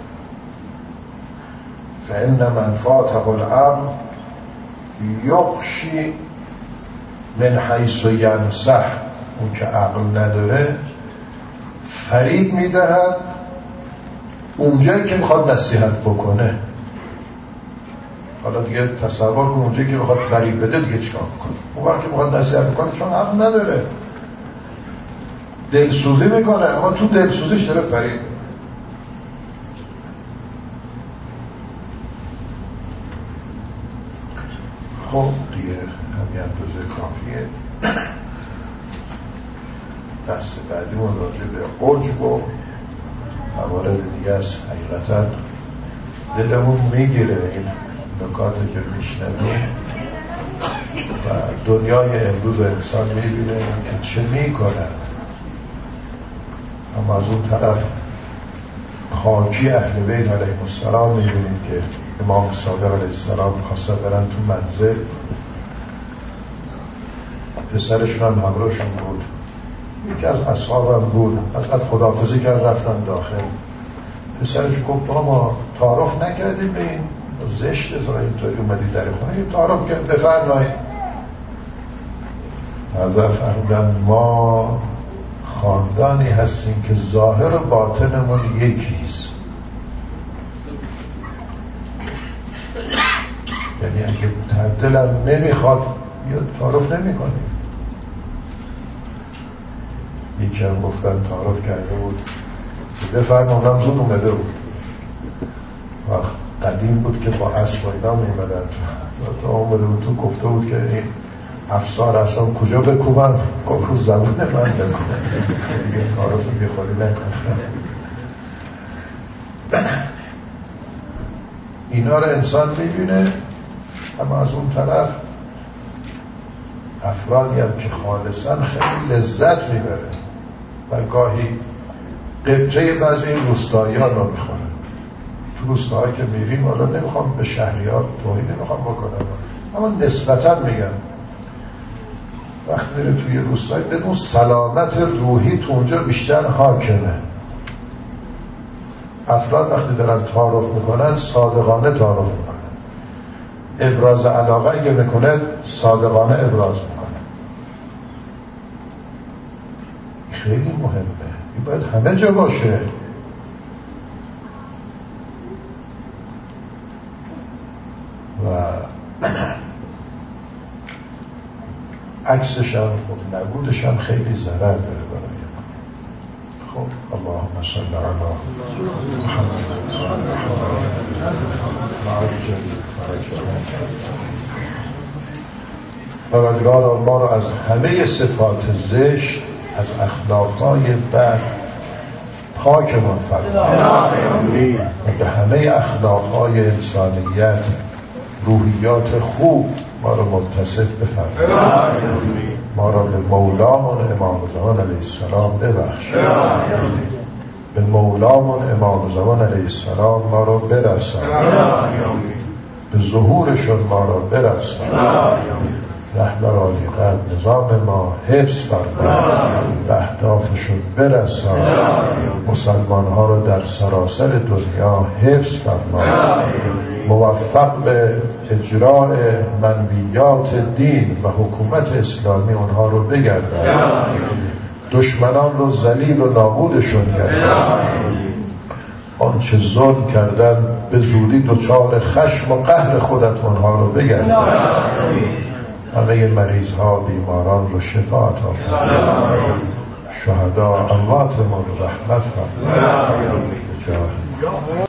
فإن من فاته العقل یخشی من حیث ینصح. اون که عقل نداره فریب میدهد اونجایی که میخواد نصیحت بکنه. حالا دیگه تصور کن اونجایی که میخواد فریب بده دیگه چیکار میکنه؟ اون وقت که میخواد نصیحت بکنه چون عقل نداره دلسوزی میکنه، اما تو دلسوزیش داره فریب. خب دیگه همین اندازه کافیه. بحث بعدی من راجع به عجب و موارد دیگه است. حقیقتا دلمون میگیره این نکاتی که میشنویم و دنیای امروز انسان میبینه که چه میکنن، اما از اون طرف حاجی اهل بیت علیهم السلام میبینیم که امام صادق علیه السلام خواستن برن تو منزل، پسرشون هم همراهشون بود، یکی از اصحابم بود، از خداحافظی کرد رفتن داخل. پسرش گفت ما تعارف نکردیم به این زشت زرا اینطوری اومدی در خونه، یه تعارف کرد بفرمایید. حضرت فرمودن ما خاندانی هستیم که ظاهر و باطنمون یکیست. یعنی اگه دلم نمیخواد یا تعارف نمی کنیم. یکی هم گفتن تعارف کرده بود بفرم اونم زود اومده بود، وقت قدیم بود که با اسب و اینا میمدن تا اومده بود تو گفته بود که این افسار اصلا کجا بکوبن؟ گفت زبون من بکوبن دیگه تعارف بی خودی نکنم. اینا رو انسان میبینه، اما از اون طرف افرادی هم که خالصا خیلی لذت میبره و گاهی قبطه بعضی این روستاییان رو میخورن. تو روستاهایی که میریم، حالا نمیخوام به شهریات توهین نمیخوام بکنم، اما نسبتا میگم وقتی میره توی روستایی بدون سلامت روحی تو اونجا بیشتر حاکمه. افراد وقتی دارن تعارف میکنن صادقانه تعارف میکنن، ابراز علاقه اگه میکنه صادقانه ابراز میکنه. خیلی مهمه، این باید همه جا باشه. و عکسش هم خب نبودش هم خیلی ضرر داره برای ما. خب اللهم صل علی محمد پروردگار ما رو از همه صفات زشت، از اخلاقهای بد پاکمان فرما و به همه اخلاقهای انسانیت روحیات خوب ما رو متصف بفرما. ما را به مولامون امام زمان علیه السلام ببخش، به مولامون امام زمان علیه السلام ما رو برسان، به ظهورشون ما رو برسان. رهبر عالی قدر نظام ما حفظ فرما، به اهدافشون برسان، مسلمان ها رو در سراسر دنیا حفظ فرما، موفق به اجراع منویات دین و حکومت اسلامی اونها رو بگردن، دشمنان رو ذلیل و نابودشون گردن، آنچه ظلم کردن به زودی دچار خشم و قهر خودت اونها رو بگردن، همه مریض ها بیماران رو شفا عطا فرما، شهدا اموات ما رو رحمت فرما.